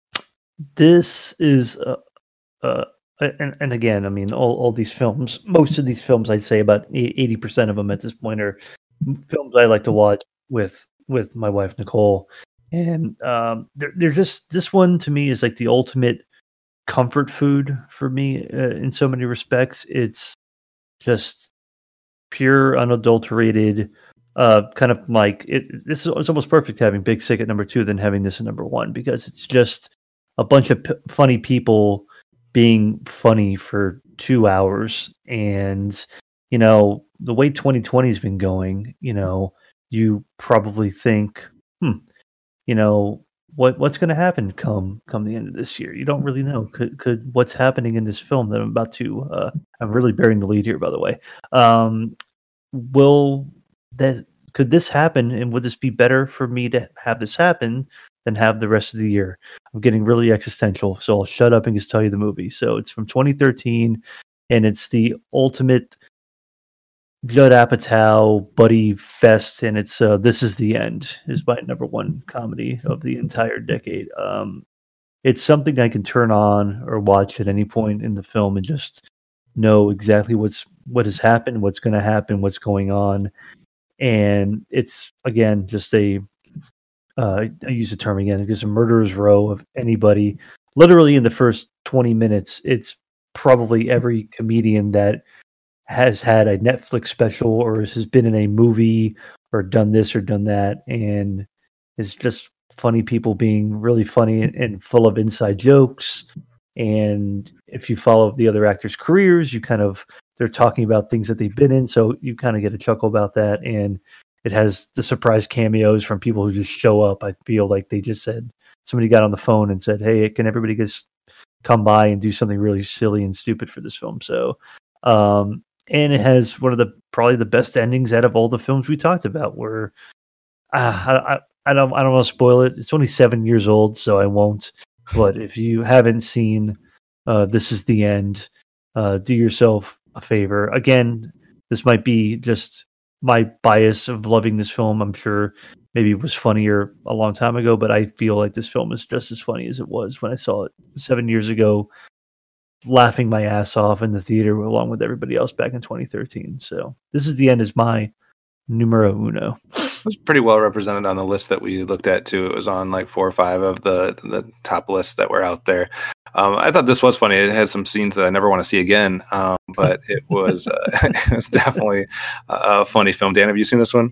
this is, uh, uh, and, and again, I mean, all, all these films, most of these films, I'd say about eighty percent of them at this point are films I like to watch with with my wife, Nicole. And um, they're, they're just, this one to me is like the ultimate comfort food for me uh, in so many respects. It's just pure, unadulterated, Uh, kind of like it. This is it's almost perfect having Big Sick at number two than having this at number one because it's just a bunch of p- funny people being funny for two hours. And you know the way twenty twenty has been going, you know, you probably think, hmm, you know, what what's going to happen come come the end of this year? You don't really know. Could could what's happening in this film that I'm about to? Uh, I'm really bearing the lead here, by the way. Um, will that could this happen, and would this be better for me to have this happen than have the rest of the year? I'm getting really existential, so I'll shut up and just tell you the movie. So it's from twenty thirteen, and it's the ultimate Judd Apatow buddy fest, and it's uh, This Is the End is my number one comedy of the entire decade. Um, it's something I can turn on or watch at any point in the film and just know exactly what's what has happened, what's going to happen, what's going on. And it's, again, just a, uh, I use the term again, it's a murderer's row of anybody. Literally in the first twenty minutes, it's probably every comedian that has had a Netflix special or has been in a movie or done this or done that. And it's just funny people being really funny and, and full of inside jokes. And if you follow the other actors' careers, you kind of, they're talking about things that they've been in, so you kind of get a chuckle about that. And it has the surprise cameos from people who just show up. I feel like they just said, somebody got on the phone and said, hey, can everybody just come by and do something really silly and stupid for this film? So, um, and it has one of the, probably the best endings out of all the films we talked about, where uh, I, I, I don't, I don't want to spoil it. It's only seven years old, so I won't. But if you haven't seen uh, This Is the End, uh, do yourself a favor. Again, this might be just my bias of loving this film. I'm sure maybe it was funnier a long time ago, but I feel like this film is just as funny as it was when I saw it seven years ago, laughing my ass off in the theater along with everybody else back in twenty thirteen. So This Is the End is my numero uno. It was pretty well represented on the list that we looked at too. It was on like four or five of the the top lists that were out there. Um, I thought this was funny. It had some scenes that I never want to see again, um, but it was uh, it was definitely a funny film. Dan, have you seen this one?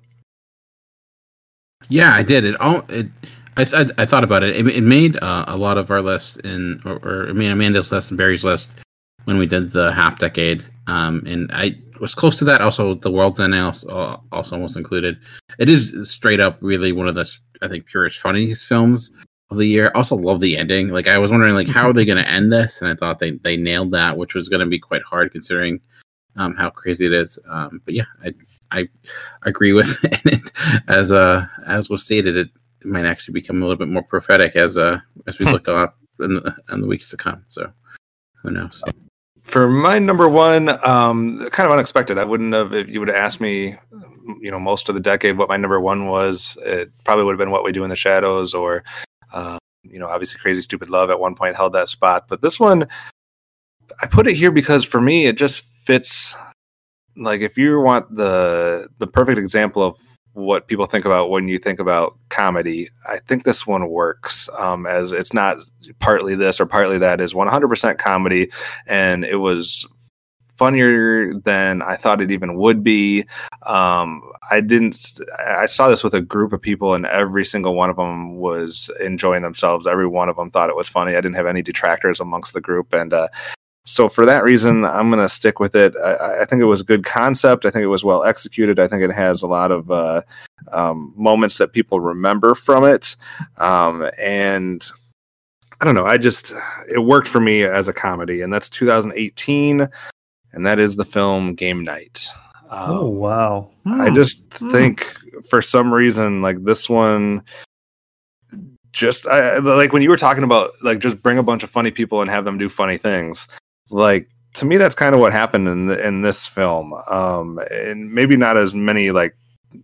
Yeah, I did. It all. It, I th- I thought about it. It, it made uh, a lot of our lists in, or, or I mean, Amanda's list and Barry's list when we did the half decade. Um, and I was close to that. Also, The World's End also, also almost included. It is straight up really one of the, I think, purest, funniest films of the year. Also love the ending. Like, I was wondering, like, how are they going to end this? And I thought they, they nailed that, which was going to be quite hard considering um, how crazy it is. Um, but yeah, I I agree with it. As uh as was stated, it might actually become a little bit more prophetic as uh as we look up in the, in the weeks to come. So who knows? For my number one, um, kind of unexpected. I wouldn't have, if you would have asked me, you know, most of the decade what my number one was, it probably would have been What We Do in the Shadows, or, uh, you know, obviously Crazy Stupid Love at one point held that spot. But this one, I put it here because for me, it just fits. Like, if you want the the perfect example of what people think about when you think about comedy, I think this one works, um, as it's not partly this or partly that. Is one hundred percent comedy, and it was funnier than I thought it even would be. Um, I didn't. I saw this with a group of people, and every single one of them was enjoying themselves. Every one of them thought it was funny. I didn't have any detractors amongst the group, and uh, so for that reason, I'm going to stick with it. I, I think it was a good concept. I think it was well executed. I think it has a lot of uh, um, moments that people remember from it. Um, and I don't know. I just, it worked for me as a comedy, and that's two thousand eighteen. And that is the film Game Night. Um, oh, wow. Mm. I just mm. think for some reason, like this one, just I, like when you were talking about like, just bring a bunch of funny people and have them do funny things. Like, to me, that's kind of what happened in the, in this film. Um, and maybe not as many, like,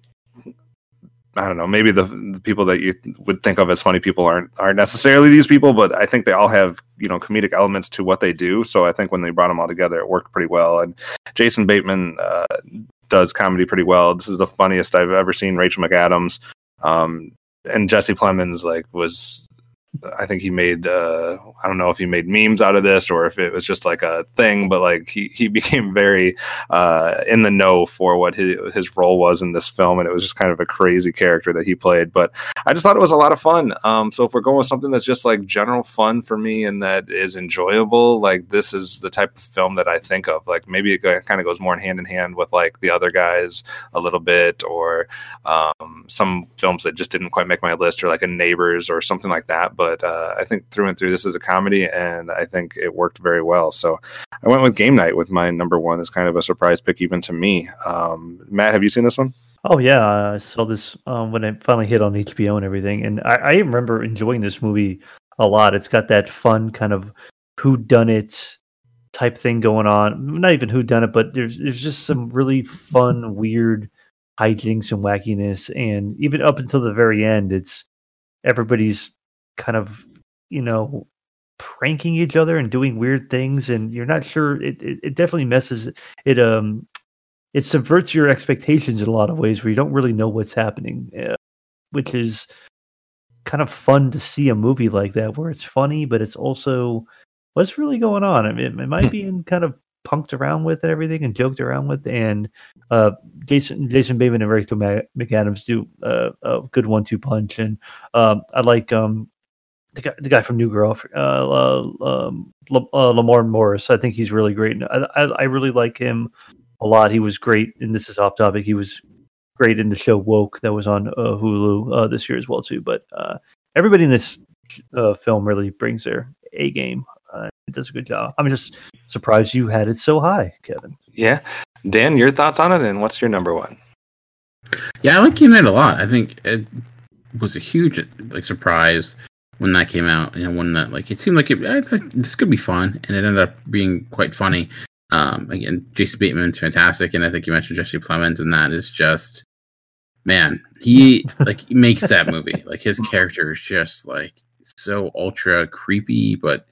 I don't know, maybe the, the people that you would think of as funny people aren't aren't necessarily these people, but I think they all have, you know, comedic elements to what they do. So I think when they brought them all together, it worked pretty well. And Jason Bateman uh, does comedy pretty well. This is the funniest I've ever seen Rachel McAdams. Um, and Jesse Plemons, like, was... I think he made, uh, I don't know if he made memes out of this or if it was just like a thing, but like he, he became very uh, in the know for what his, his role was in this film. And it was just kind of a crazy character that he played. But I just thought it was a lot of fun. Um, so if we're going with something that's just like general fun for me and that is enjoyable, like this is the type of film that I think of. Like maybe it kind of goes more hand in hand with like the other guys a little bit, or um, some films that just didn't quite make my list, or like a Neighbors or something like that. But But uh, I think through and through, this is a comedy, and I think it worked very well. So I went with Game Night with my number one. It's kind of a surprise pick even to me. Um, Matt, have you seen this one? Oh, yeah. I saw this um, when it finally hit on H B O and everything. And I, I remember enjoying this movie a lot. It's got that fun kind of whodunit type thing going on. Not even whodunit, but there's, there's just some really fun, weird hijinks and wackiness. And even up until the very end, it's everybody's kind of, you know, pranking each other and doing weird things, and you're not sure. It, it, it definitely messes it. Um, it subverts your expectations in a lot of ways where you don't really know what's happening, uh, which is kind of fun to see a movie like that where it's funny, but it's also what's really going on. I mean, it, it might be in kind of punked around with and everything and joked around with, and uh, Jason Jason Bateman and Rachel McAdams do uh, a good one-two punch, and um, I like um. The guy, the guy from New Girl, uh, uh, um, uh, Lamar Morris. I think he's really great. I, I, I really like him a lot. He was great, and this is off topic. He was great in the show Woke that was on uh, Hulu uh, this year as well too. But uh, everybody in this uh, film really brings their A game. Uh, it does a good job. I'm just surprised you had it so high, Kevin. Yeah, Dan, your thoughts on it, and what's your number one? Yeah, I like Game Night a lot. I think it was a huge like surprise when that came out, you know, when that, like, it seemed like it, I thought this could be fun, and it ended up being quite funny. Um, again, Jason Bateman's fantastic, and I think you mentioned Jesse Plemons, and that is just, man, he, like, he makes that movie. Like, his character is just, like, so ultra creepy, but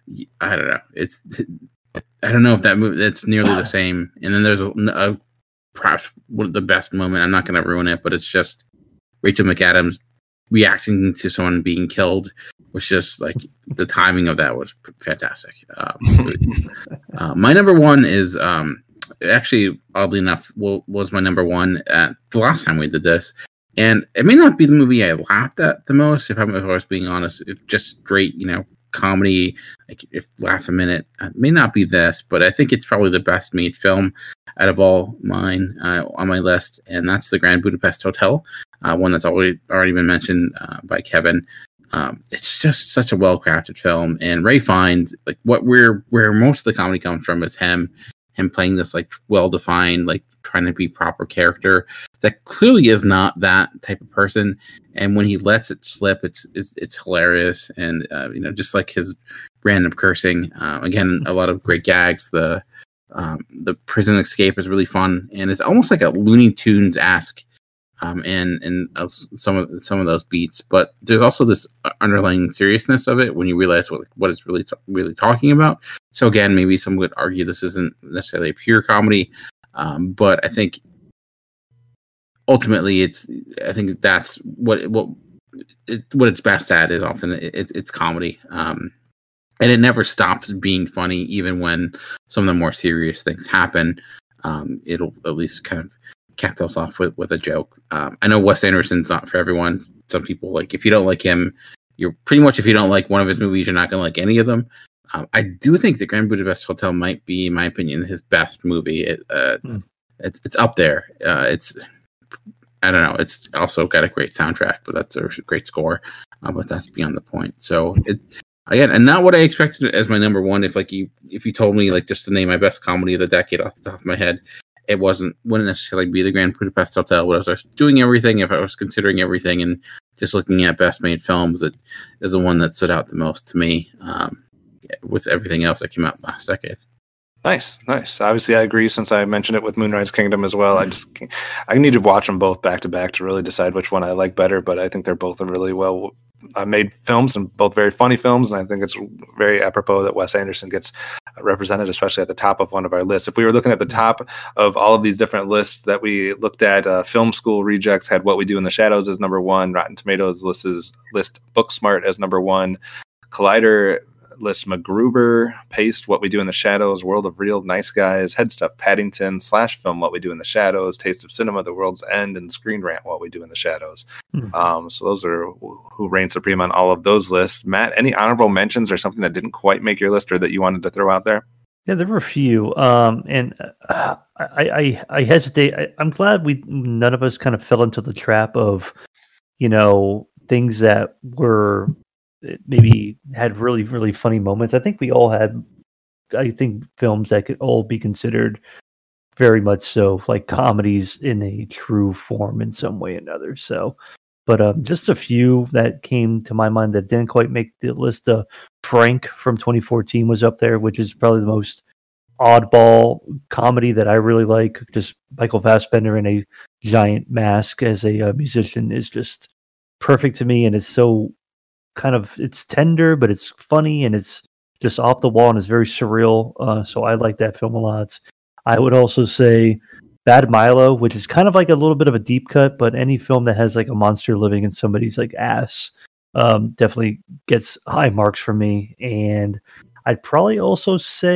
I don't know. It's, I don't know if that movie, that's nearly the same. And then there's a, a perhaps one of the best moment, I'm not going to ruin it, but it's just Rachel McAdams reacting to someone being killed was just like the timing of that was fantastic. Um, uh, my number one is um, actually, oddly enough, w- was my number one at the last time we did this, and it may not be the movie I laughed at the most. If I'm if I was being honest, if just straight, you know, comedy, like if laugh a minute, it may not be this, but I think it's probably the best made film out of all mine uh, on my list, and that's The Grand Budapest Hotel. Uh, one that's already already been mentioned uh, by Kevin. Um, it's just such a well crafted film, and Ray Fiennes, like what where where most of the comedy comes from is him and playing this like well-defined, like trying to be proper character that clearly is not that type of person. And when he lets it slip, it's it's, it's hilarious. And uh, you know, just like his random cursing, uh, again, a lot of great gags. The um, the prison escape is really fun, and it's almost like a Looney Tunes-esque. Um, and and uh, some of some of those beats, but there's also this underlying seriousness of it when you realize what what it's really t- really talking about. So again, maybe some would argue this isn't necessarily a pure comedy, um, but I think ultimately it's I think that's what what it, what it's best at is often it, it's it's comedy, um, and it never stops being funny even when some of the more serious things happen. Um, it'll at least kind of cap those off with, with a joke. Um, I know Wes Anderson's not for everyone. Some people, like, if you don't like him, you're pretty much, if you don't like one of his movies, you're not going to like any of them. Um, I do think The Grand Budapest Hotel might be, in my opinion, his best movie. It, uh, mm. it's, it's up there. Uh, it's, I don't know. It's also got a great soundtrack, but that's a great score. Uh, but that's beyond the point. So it, again, and not what I expected as my number one. If like you, if you told me like just to name my best comedy of the decade off the top of my head, it wasn't wouldn't necessarily be The Grand Budapest Hotel. But if I was doing everything, if I was considering everything, and just looking at best made films, it is the one that stood out the most to me. Um, with everything else that came out last decade. Nice, nice. Obviously, I agree. Since I mentioned it with Moonrise Kingdom as well, I just I need to watch them both back to back to really decide which one I like better. But I think they're both really well uh, made films and both very funny films. And I think it's very apropos that Wes Anderson gets represented, especially at the top of one of our lists. If we were looking at the top of all of these different lists that we looked at, uh, Film School Rejects had What We Do in the Shadows as number one. Rotten Tomatoes lists is, list Booksmart as number one. Collider lists MacGruber, Paste, What We Do in the Shadows, World of Real, Nice Guys, Head Stuff, Paddington, Slash Film, What We Do in the Shadows, Taste of Cinema, The World's End, and Screen Rant, What We Do in the Shadows. Mm-hmm. Um, so those are who reign supreme on all of those lists. Matt, any honorable mentions or something that didn't quite make your list or that you wanted to throw out there? Yeah, there were a few, um, and uh, I, I I hesitate. I, I'm glad we none of us kind of fell into the trap of, you know, things that were maybe had really, really funny moments. I think we all had, I think, films that could all be considered very much so like comedies in a true form in some way or another. So, but um, just a few that came to my mind that didn't quite make the list. Uh, Frank from twenty fourteen was up there, which is probably the most oddball comedy that I really like. Just Michael Fassbender in a giant mask as a uh, musician is just perfect to me, and it's so kind of, it's tender, but it's funny, and it's just off the wall, and it's very surreal. Uh, so I like that film a lot. I would also say Bad Milo, which is kind of like a little bit of a deep cut, but any film that has like a monster living in somebody's like ass um, definitely gets high marks from me. And I'd probably also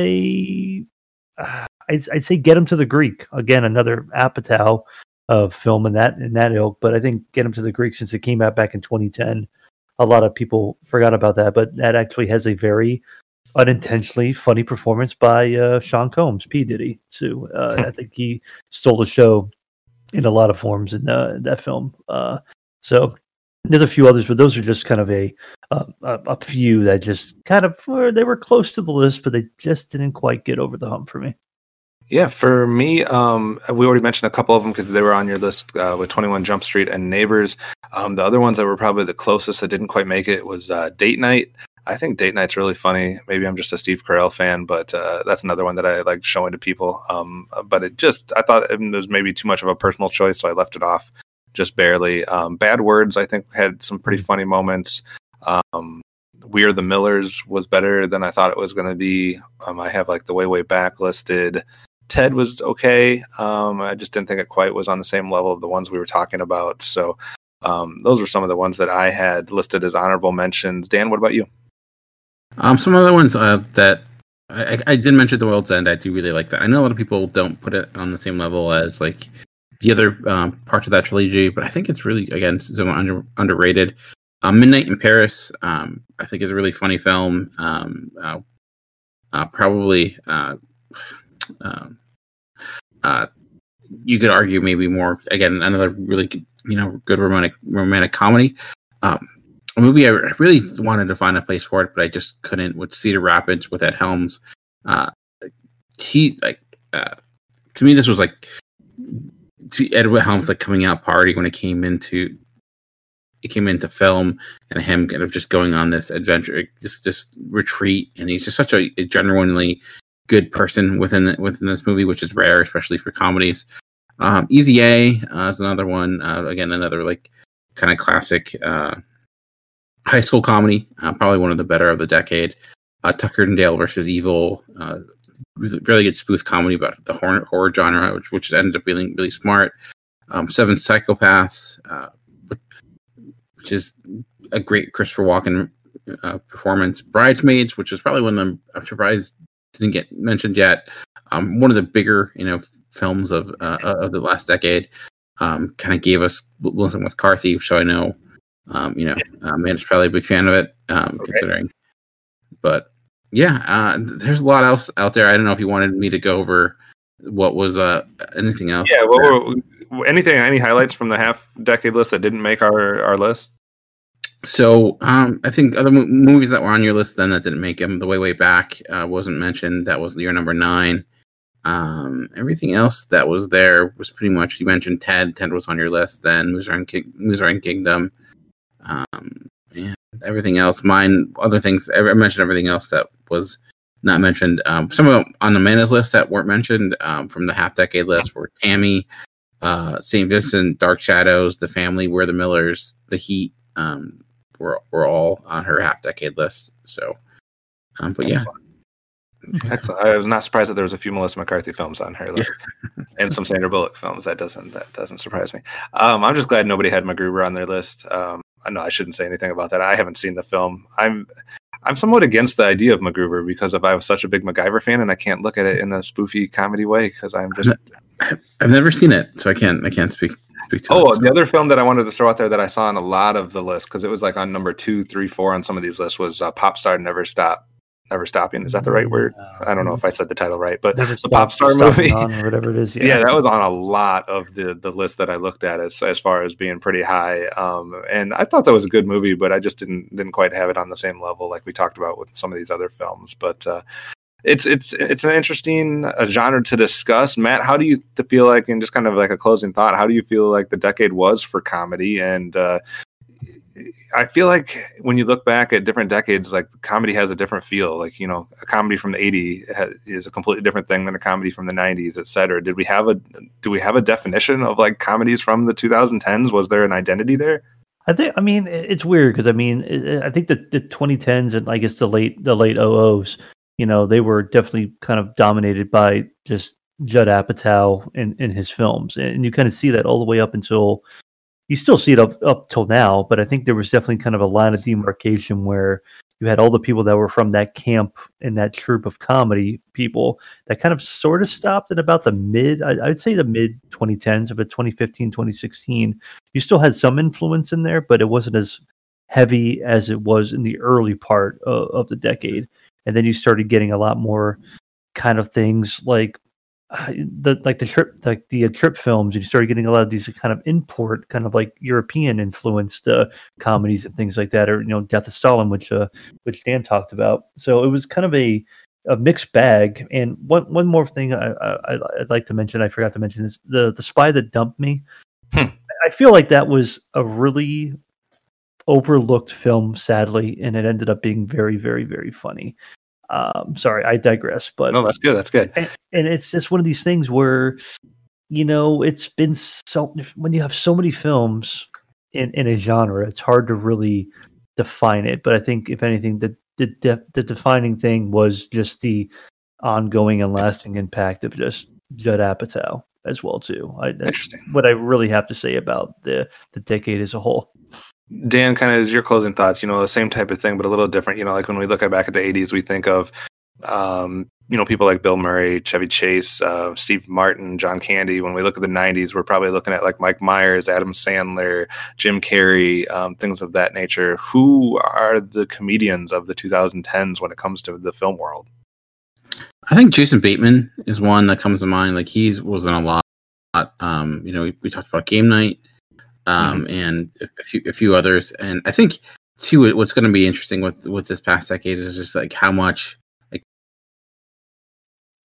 say, uh, I'd, I'd say Get Him to the Greek. Again, another Apatow uh, film in that in that ilk, but I think Get Him to the Greek, since it came out back in twenty ten. A lot of people forgot about that, but that actually has a very unintentionally funny performance by uh, Sean Combs, P. Diddy, too. Uh, I think he stole the show in a lot of forms in uh, that film. Uh, so there's a few others, but those are just kind of a uh, a, a few that just kind of were, they were close to the list, but they just didn't quite get over the hump for me. Yeah, for me, um, we already mentioned a couple of them because they were on your list uh, with twenty-one Jump Street and Neighbors. Um, the other ones that were probably the closest that didn't quite make it was uh, Date Night. I think Date Night's really funny. Maybe I'm just a Steve Carell fan, but uh, that's another one that I like showing to people. Um, but it just, I thought it was maybe too much of a personal choice, so I left it off just barely. Um, Bad Words, I think, had some pretty funny moments. Um, We Are the Millers was better than I thought it was going to be. Um, I have like the Way, Way Back listed. Ted was okay. Um, I just didn't think it quite was on the same level of the ones we were talking about. So um, those were some of the ones that I had listed as honorable mentions. Dan, what about you? Um, some other ones uh, that I, I did mention, The World's End. I do really like that. I know a lot of people don't put it on the same level as like the other um, parts of that trilogy, but I think it's really, again, somewhat under, underrated. Um, Midnight in Paris, um, I think is a really funny film. Um, uh, uh, probably. Uh, Um, uh, you could argue maybe more, again, another really good, you know, good romantic romantic comedy. Um, a movie I really wanted to find a place for it, but I just couldn't. With Cedar Rapids with Ed Helms, uh, he like uh, to me, this was like to Edward Helms like coming out party when it came into it came into film, and him kind of just going on this adventure, just this retreat, and he's just such a, a genuinely good person within the, within this movie, which is rare, especially for comedies. Um, Easy A uh, is another one. Uh, again, another like kind of classic uh, high school comedy. Uh, probably one of the better of the decade. Uh, Tucker and Dale versus Evil. Uh, really good spoof comedy about the horror, horror genre, which which ended up being really smart. Um, Seven Psychopaths, uh, which is a great Christopher Walken uh, performance. Bridesmaids, which is probably one of them I'm surprised didn't get mentioned yet. Um, one of the bigger, you know, films of uh, of the last decade. Um, kind of gave us Melissa McCarthy, so I know, um, you know, uh, Amanda's probably a big fan of it, um, okay. considering. But yeah, uh, there's a lot else out there. I don't know if you wanted me to go over what was uh, anything else. Yeah, well, anything, any highlights from the half decade list that didn't make our, our list? So um, I think other mo- movies that were on your list then that didn't make them, The Way Way Back uh, wasn't mentioned. That was your number nine. Um, everything else that was there was pretty much, you mentioned Ted. Ted was on your list then. Muzarain King- Muzarain Kingdom. Um, and everything else, mine, other things, I mentioned everything else that was not mentioned. Um, some of them on Amanda's list that weren't mentioned um, from the half decade list were Tammy, uh, Saint Vincent, Dark Shadows, The Family, We're the Millers, The Heat, um, were, were all on her half decade list. So, um, but yeah. Excellent. Excellent. I was not surprised that there was a few Melissa McCarthy films on her list, yeah. and some Sandra Bullock films. That doesn't that doesn't surprise me. Um, I'm just glad nobody had MacGruber on their list. Um, I know I shouldn't say anything about that. I haven't seen the film. I'm I'm somewhat against the idea of MacGruber because of I was such a big MacGyver fan, and I can't look at it in a spoofy comedy way because I'm just. I've never seen it, so I can't I can't speak. speak to oh, it, so. The other film that I wanted to throw out there that I saw on a lot of the list because it was like on number two, three, four on some of these lists was uh, Pop Star Never Stop. Never Stopping. Is that the right word? I don't know if I said the title right, but Never the Pop Star movie, or whatever it is. Yeah. yeah, that was on a lot of the, the list that I looked at as as far as being pretty high. Um, and I thought that was a good movie, but I just didn't didn't quite have it on the same level like we talked about with some of these other films. But uh, it's it's it's an interesting uh, genre to discuss. Matt, how do you feel like, and just kind of like a closing thought, how do you feel like the decade was for comedy? And uh, I feel like when you look back at different decades, like comedy has a different feel. Like, you know, a comedy from the eighties is a completely different thing than a comedy from the nineties, et cetera. Did we have a, do we have a definition of like comedies from the twenty tens? Was there an identity there? I think, I mean, it's weird because I mean, I think that the twenty tens and I guess the late, the late oh ohs, you know, they were definitely kind of dominated by just Judd Apatow in, in his films. And you kind of see that all the way up until, you still see it up, up till now, but I think there was definitely kind of a line of demarcation where you had all the people that were from that camp and that troupe of comedy people that kind of sort of stopped at about the mid, I, I'd say the mid twenty tens, of a twenty fifteen, twenty sixteen. You still had some influence in there, but it wasn't as heavy as it was in the early part of, of the decade. And then you started getting a lot more kind of things like the like the trip like the uh, trip films, and you started getting a lot of these kind of import kind of like European influenced uh, comedies and things like that, or you know, Death of Stalin, which uh, which Dan talked about. So it was kind of a, a mixed bag. And one one more thing I, I I'd like to mention, I forgot to mention, is the the Spy That Dumped Me. Hmm. I feel like that was a really overlooked film, sadly, and it ended up being very very very funny. Um, sorry, I digress, but no, that's good. That's good. And, and it's just one of these things where, you know, it's been so, when you have so many films in, in a genre, it's hard to really define it. But I think if anything, the, the, the, the defining thing was just the ongoing and lasting impact of just Judd Apatow as well too. I, that's Interesting. What I really have to say about the, the decade as a whole. Dan, kind of as your closing thoughts, you know, the same type of thing, but a little different. You know, like when we look at back at the eighties, we think of, um, you know, people like Bill Murray, Chevy Chase, uh, Steve Martin, John Candy. When we look at the nineties, we're probably looking at like Mike Myers, Adam Sandler, Jim Carrey, um, things of that nature. Who are the comedians of the twenty tens when it comes to the film world? I think Jason Bateman is one that comes to mind. Like he's was in a lot. Um, you know, we, we talked about Game Night. Um, mm-hmm. and a few, a few others. And I think too, what's going to be interesting with, with this past decade is just like how much like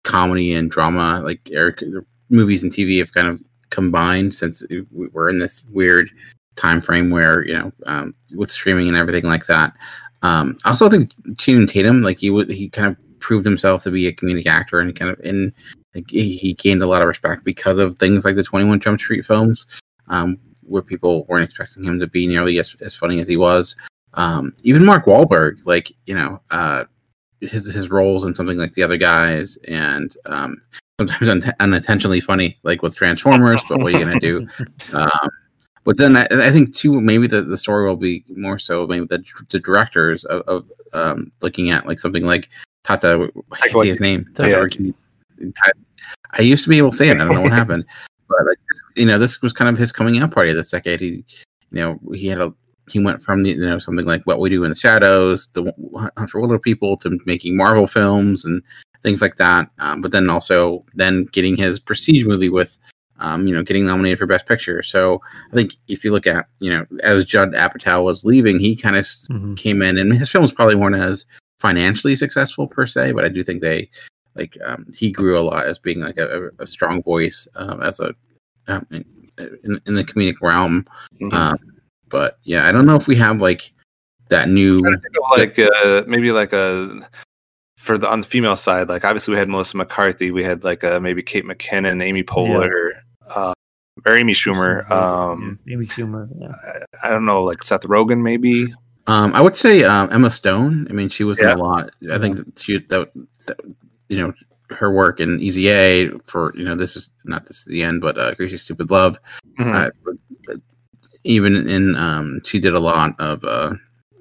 comedy and drama, like Eric, movies and T V have kind of combined since we're in this weird time frame where, you know, um, with streaming and everything like that. Um, I also think Channing Tatum, like he would, he kind of proved himself to be a comedic actor, and kind of in like, he, he gained a lot of respect because of things like the twenty-one Jump Street films, um, where people weren't expecting him to be nearly as, as funny as he was. Um, even Mark Wahlberg, like, you know, uh, his his roles in something like The Other Guys, and um, sometimes un- unintentionally funny, like with Transformers. But what are you gonna do? Um, but then I, I think too, maybe the, the story will be more so maybe the, the directors of, of um, looking at like something like Tata. I can't say his name. Tata, yeah. I used to be able to say it. I don't know what happened, but like, you know, this was kind of his coming out party this decade. He, you know, he had a he went from the, you know, something like What We Do in the Shadows, The Hunt for Wilder People, to making Marvel films and things like that. Um, but then also then getting his Prestige movie with, um, you know, getting nominated for Best Picture. So I think if you look at, you know, as Judd Apatow was leaving, he kind of mm-hmm. came in, and his films probably weren't as financially successful per se, but I do think they like um, he grew a lot as being like a, a strong voice um, as a um, in, in, in the comedic realm. Mm-hmm. Um, But yeah, I don't know if we have like that new like uh, maybe like a for the on the female side. Like obviously we had Melissa McCarthy, we had like uh, maybe Kate McKinnon, Amy Poehler, yeah. uh, or Amy Schumer. Um, yeah, Amy Schumer. Yeah. I, I don't know, like Seth Rogen maybe. Um, I would say um, Emma Stone. I mean, she was yeah. in a lot. I think that she that, that you know her work in Easy A for you know this is not this is the end, but uh, Crazy Stupid Love. Mm-hmm. Uh, but, but, Even in, um, she did a lot of, uh,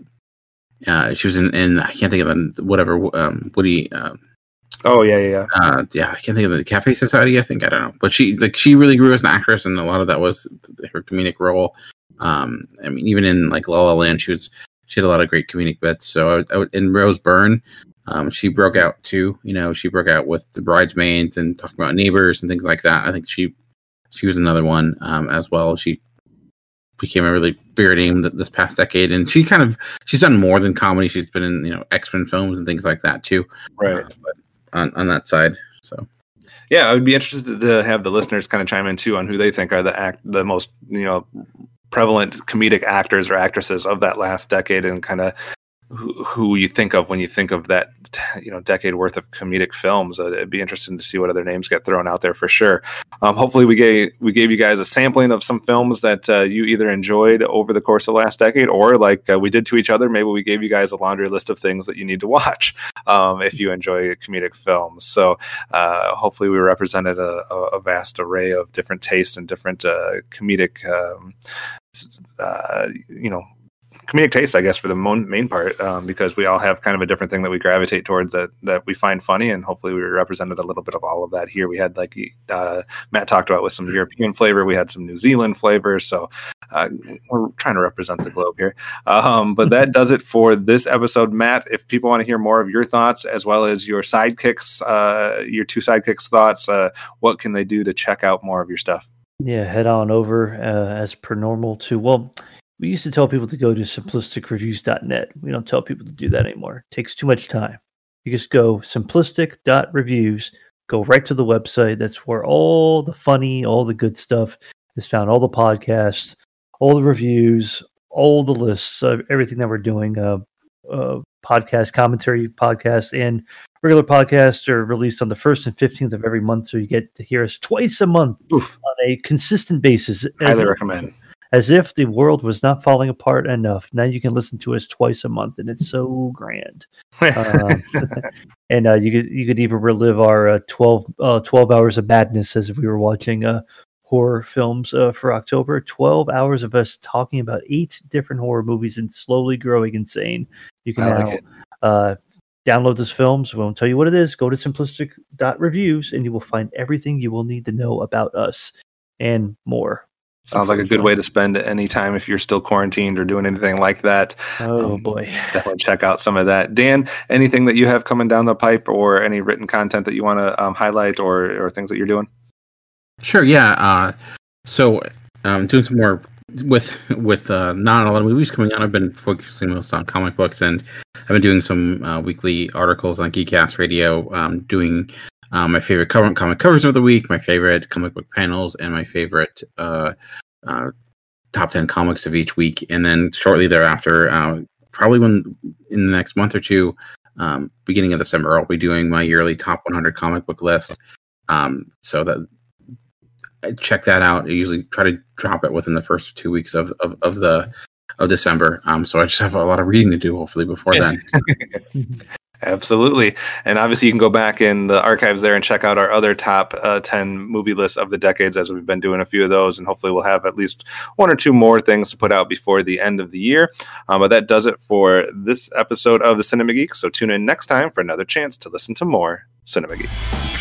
uh, she was in, in, I can't think of the, whatever, um, Woody, uh, oh, yeah, yeah, yeah. Uh, yeah, I can't think of the Cafe Society, I think, I don't know. But she, like, she really grew as an actress, and a lot of that was her comedic role. Um, I mean, even in, like, La La Land, she was, she had a lot of great comedic bits. So, I would, I would, in Rose Byrne, um, she broke out too, you know, she broke out with The Bridesmaids and talking about Neighbors and things like that. I think she, she was another one, um, as well. She became a really bigger name this past decade, and she kind of she's done more than comedy. She's been in you know X-Men films and things like that too, right? Uh, but on on that side, so yeah, I would be interested to have the listeners kind of chime in too on who they think are the act the most you know prevalent comedic actors or actresses of that last decade, and kind of who, who you think of when you think of that you know decade worth of comedic films. Uh, it'd be interesting to see what other names get thrown out there for sure. Um, hopefully we gave we gave you guys a sampling of some films that uh, you either enjoyed over the course of the last decade, or like uh, we did to each other, maybe we gave you guys a laundry list of things that you need to watch um, if you enjoy comedic films. So uh, hopefully we represented a, a vast array of different tastes and different uh, comedic um, uh, you know comedic taste, I guess, for the mon- main part, um, because we all have kind of a different thing that we gravitate toward that, that we find funny, and hopefully we represented a little bit of all of that here. We had, like uh, Matt talked about, with some European flavor, we had some New Zealand flavor, so uh, we're trying to represent the globe here. Um, but that does it for this episode. Matt, if people want to hear more of your thoughts, as well as your sidekicks, uh, your two sidekicks thoughts, uh, what can they do to check out more of your stuff? Yeah, head on over uh, as per normal to, well, we used to tell people to go to simplistic reviews dot net. We don't tell people to do that anymore. It takes too much time. You just go simplistic dot reviews, go right to the website. That's where all the funny, all the good stuff is found. All the podcasts, all the reviews, all the lists, uh, everything that we're doing. Uh, uh, podcast, commentary podcasts, and regular podcasts are released on the first and fifteenth of every month. So you get to hear us twice a month Oof. on a consistent basis. Highly recommend. As if the world was not falling apart enough. Now you can listen to us twice a month, and it's so grand. uh, and uh, you could you could even relive our uh, twelve, uh, twelve hours of madness as we were watching uh, horror films uh, for October. twelve hours of us talking about eight different horror movies and slowly growing insane. You can I now like uh, download those films. We won't tell you what it is. Go to simplistic dot reviews, and you will find everything you will need to know about us and more. Sounds like a good way to spend any time if you're still quarantined or doing anything like that. Oh, um, boy. Definitely check out some of that. Dan, anything that you have coming down the pipe, or any written content that you want to um, highlight, or, or things that you're doing? Sure, yeah. Uh, so um, doing some more with with uh, not a lot of movies coming out. I've been focusing most on comic books, and I've been doing some uh, weekly articles on Geekcast Radio, um, doing um, my favorite current comic covers of the week, my favorite comic book panels, and my favorite uh, uh, top ten comics of each week. And then shortly thereafter, uh, probably when in the next month or two, um, beginning of December, I'll be doing my yearly top one hundred comic book list. Um, so that check that out. I usually try to drop it within the first two weeks of, of, of the of December. Um, so I just have a lot of reading to do, hopefully, before then. Absolutely. And obviously you can go back in the archives there and check out our other top uh, ten movie lists of the decades, as we've been doing a few of those, and hopefully we'll have at least one or two more things to put out before the end of the year. Um, but that does it for this episode of the Cinema Geek. So tune in next time for another chance to listen to more Cinema Geeks.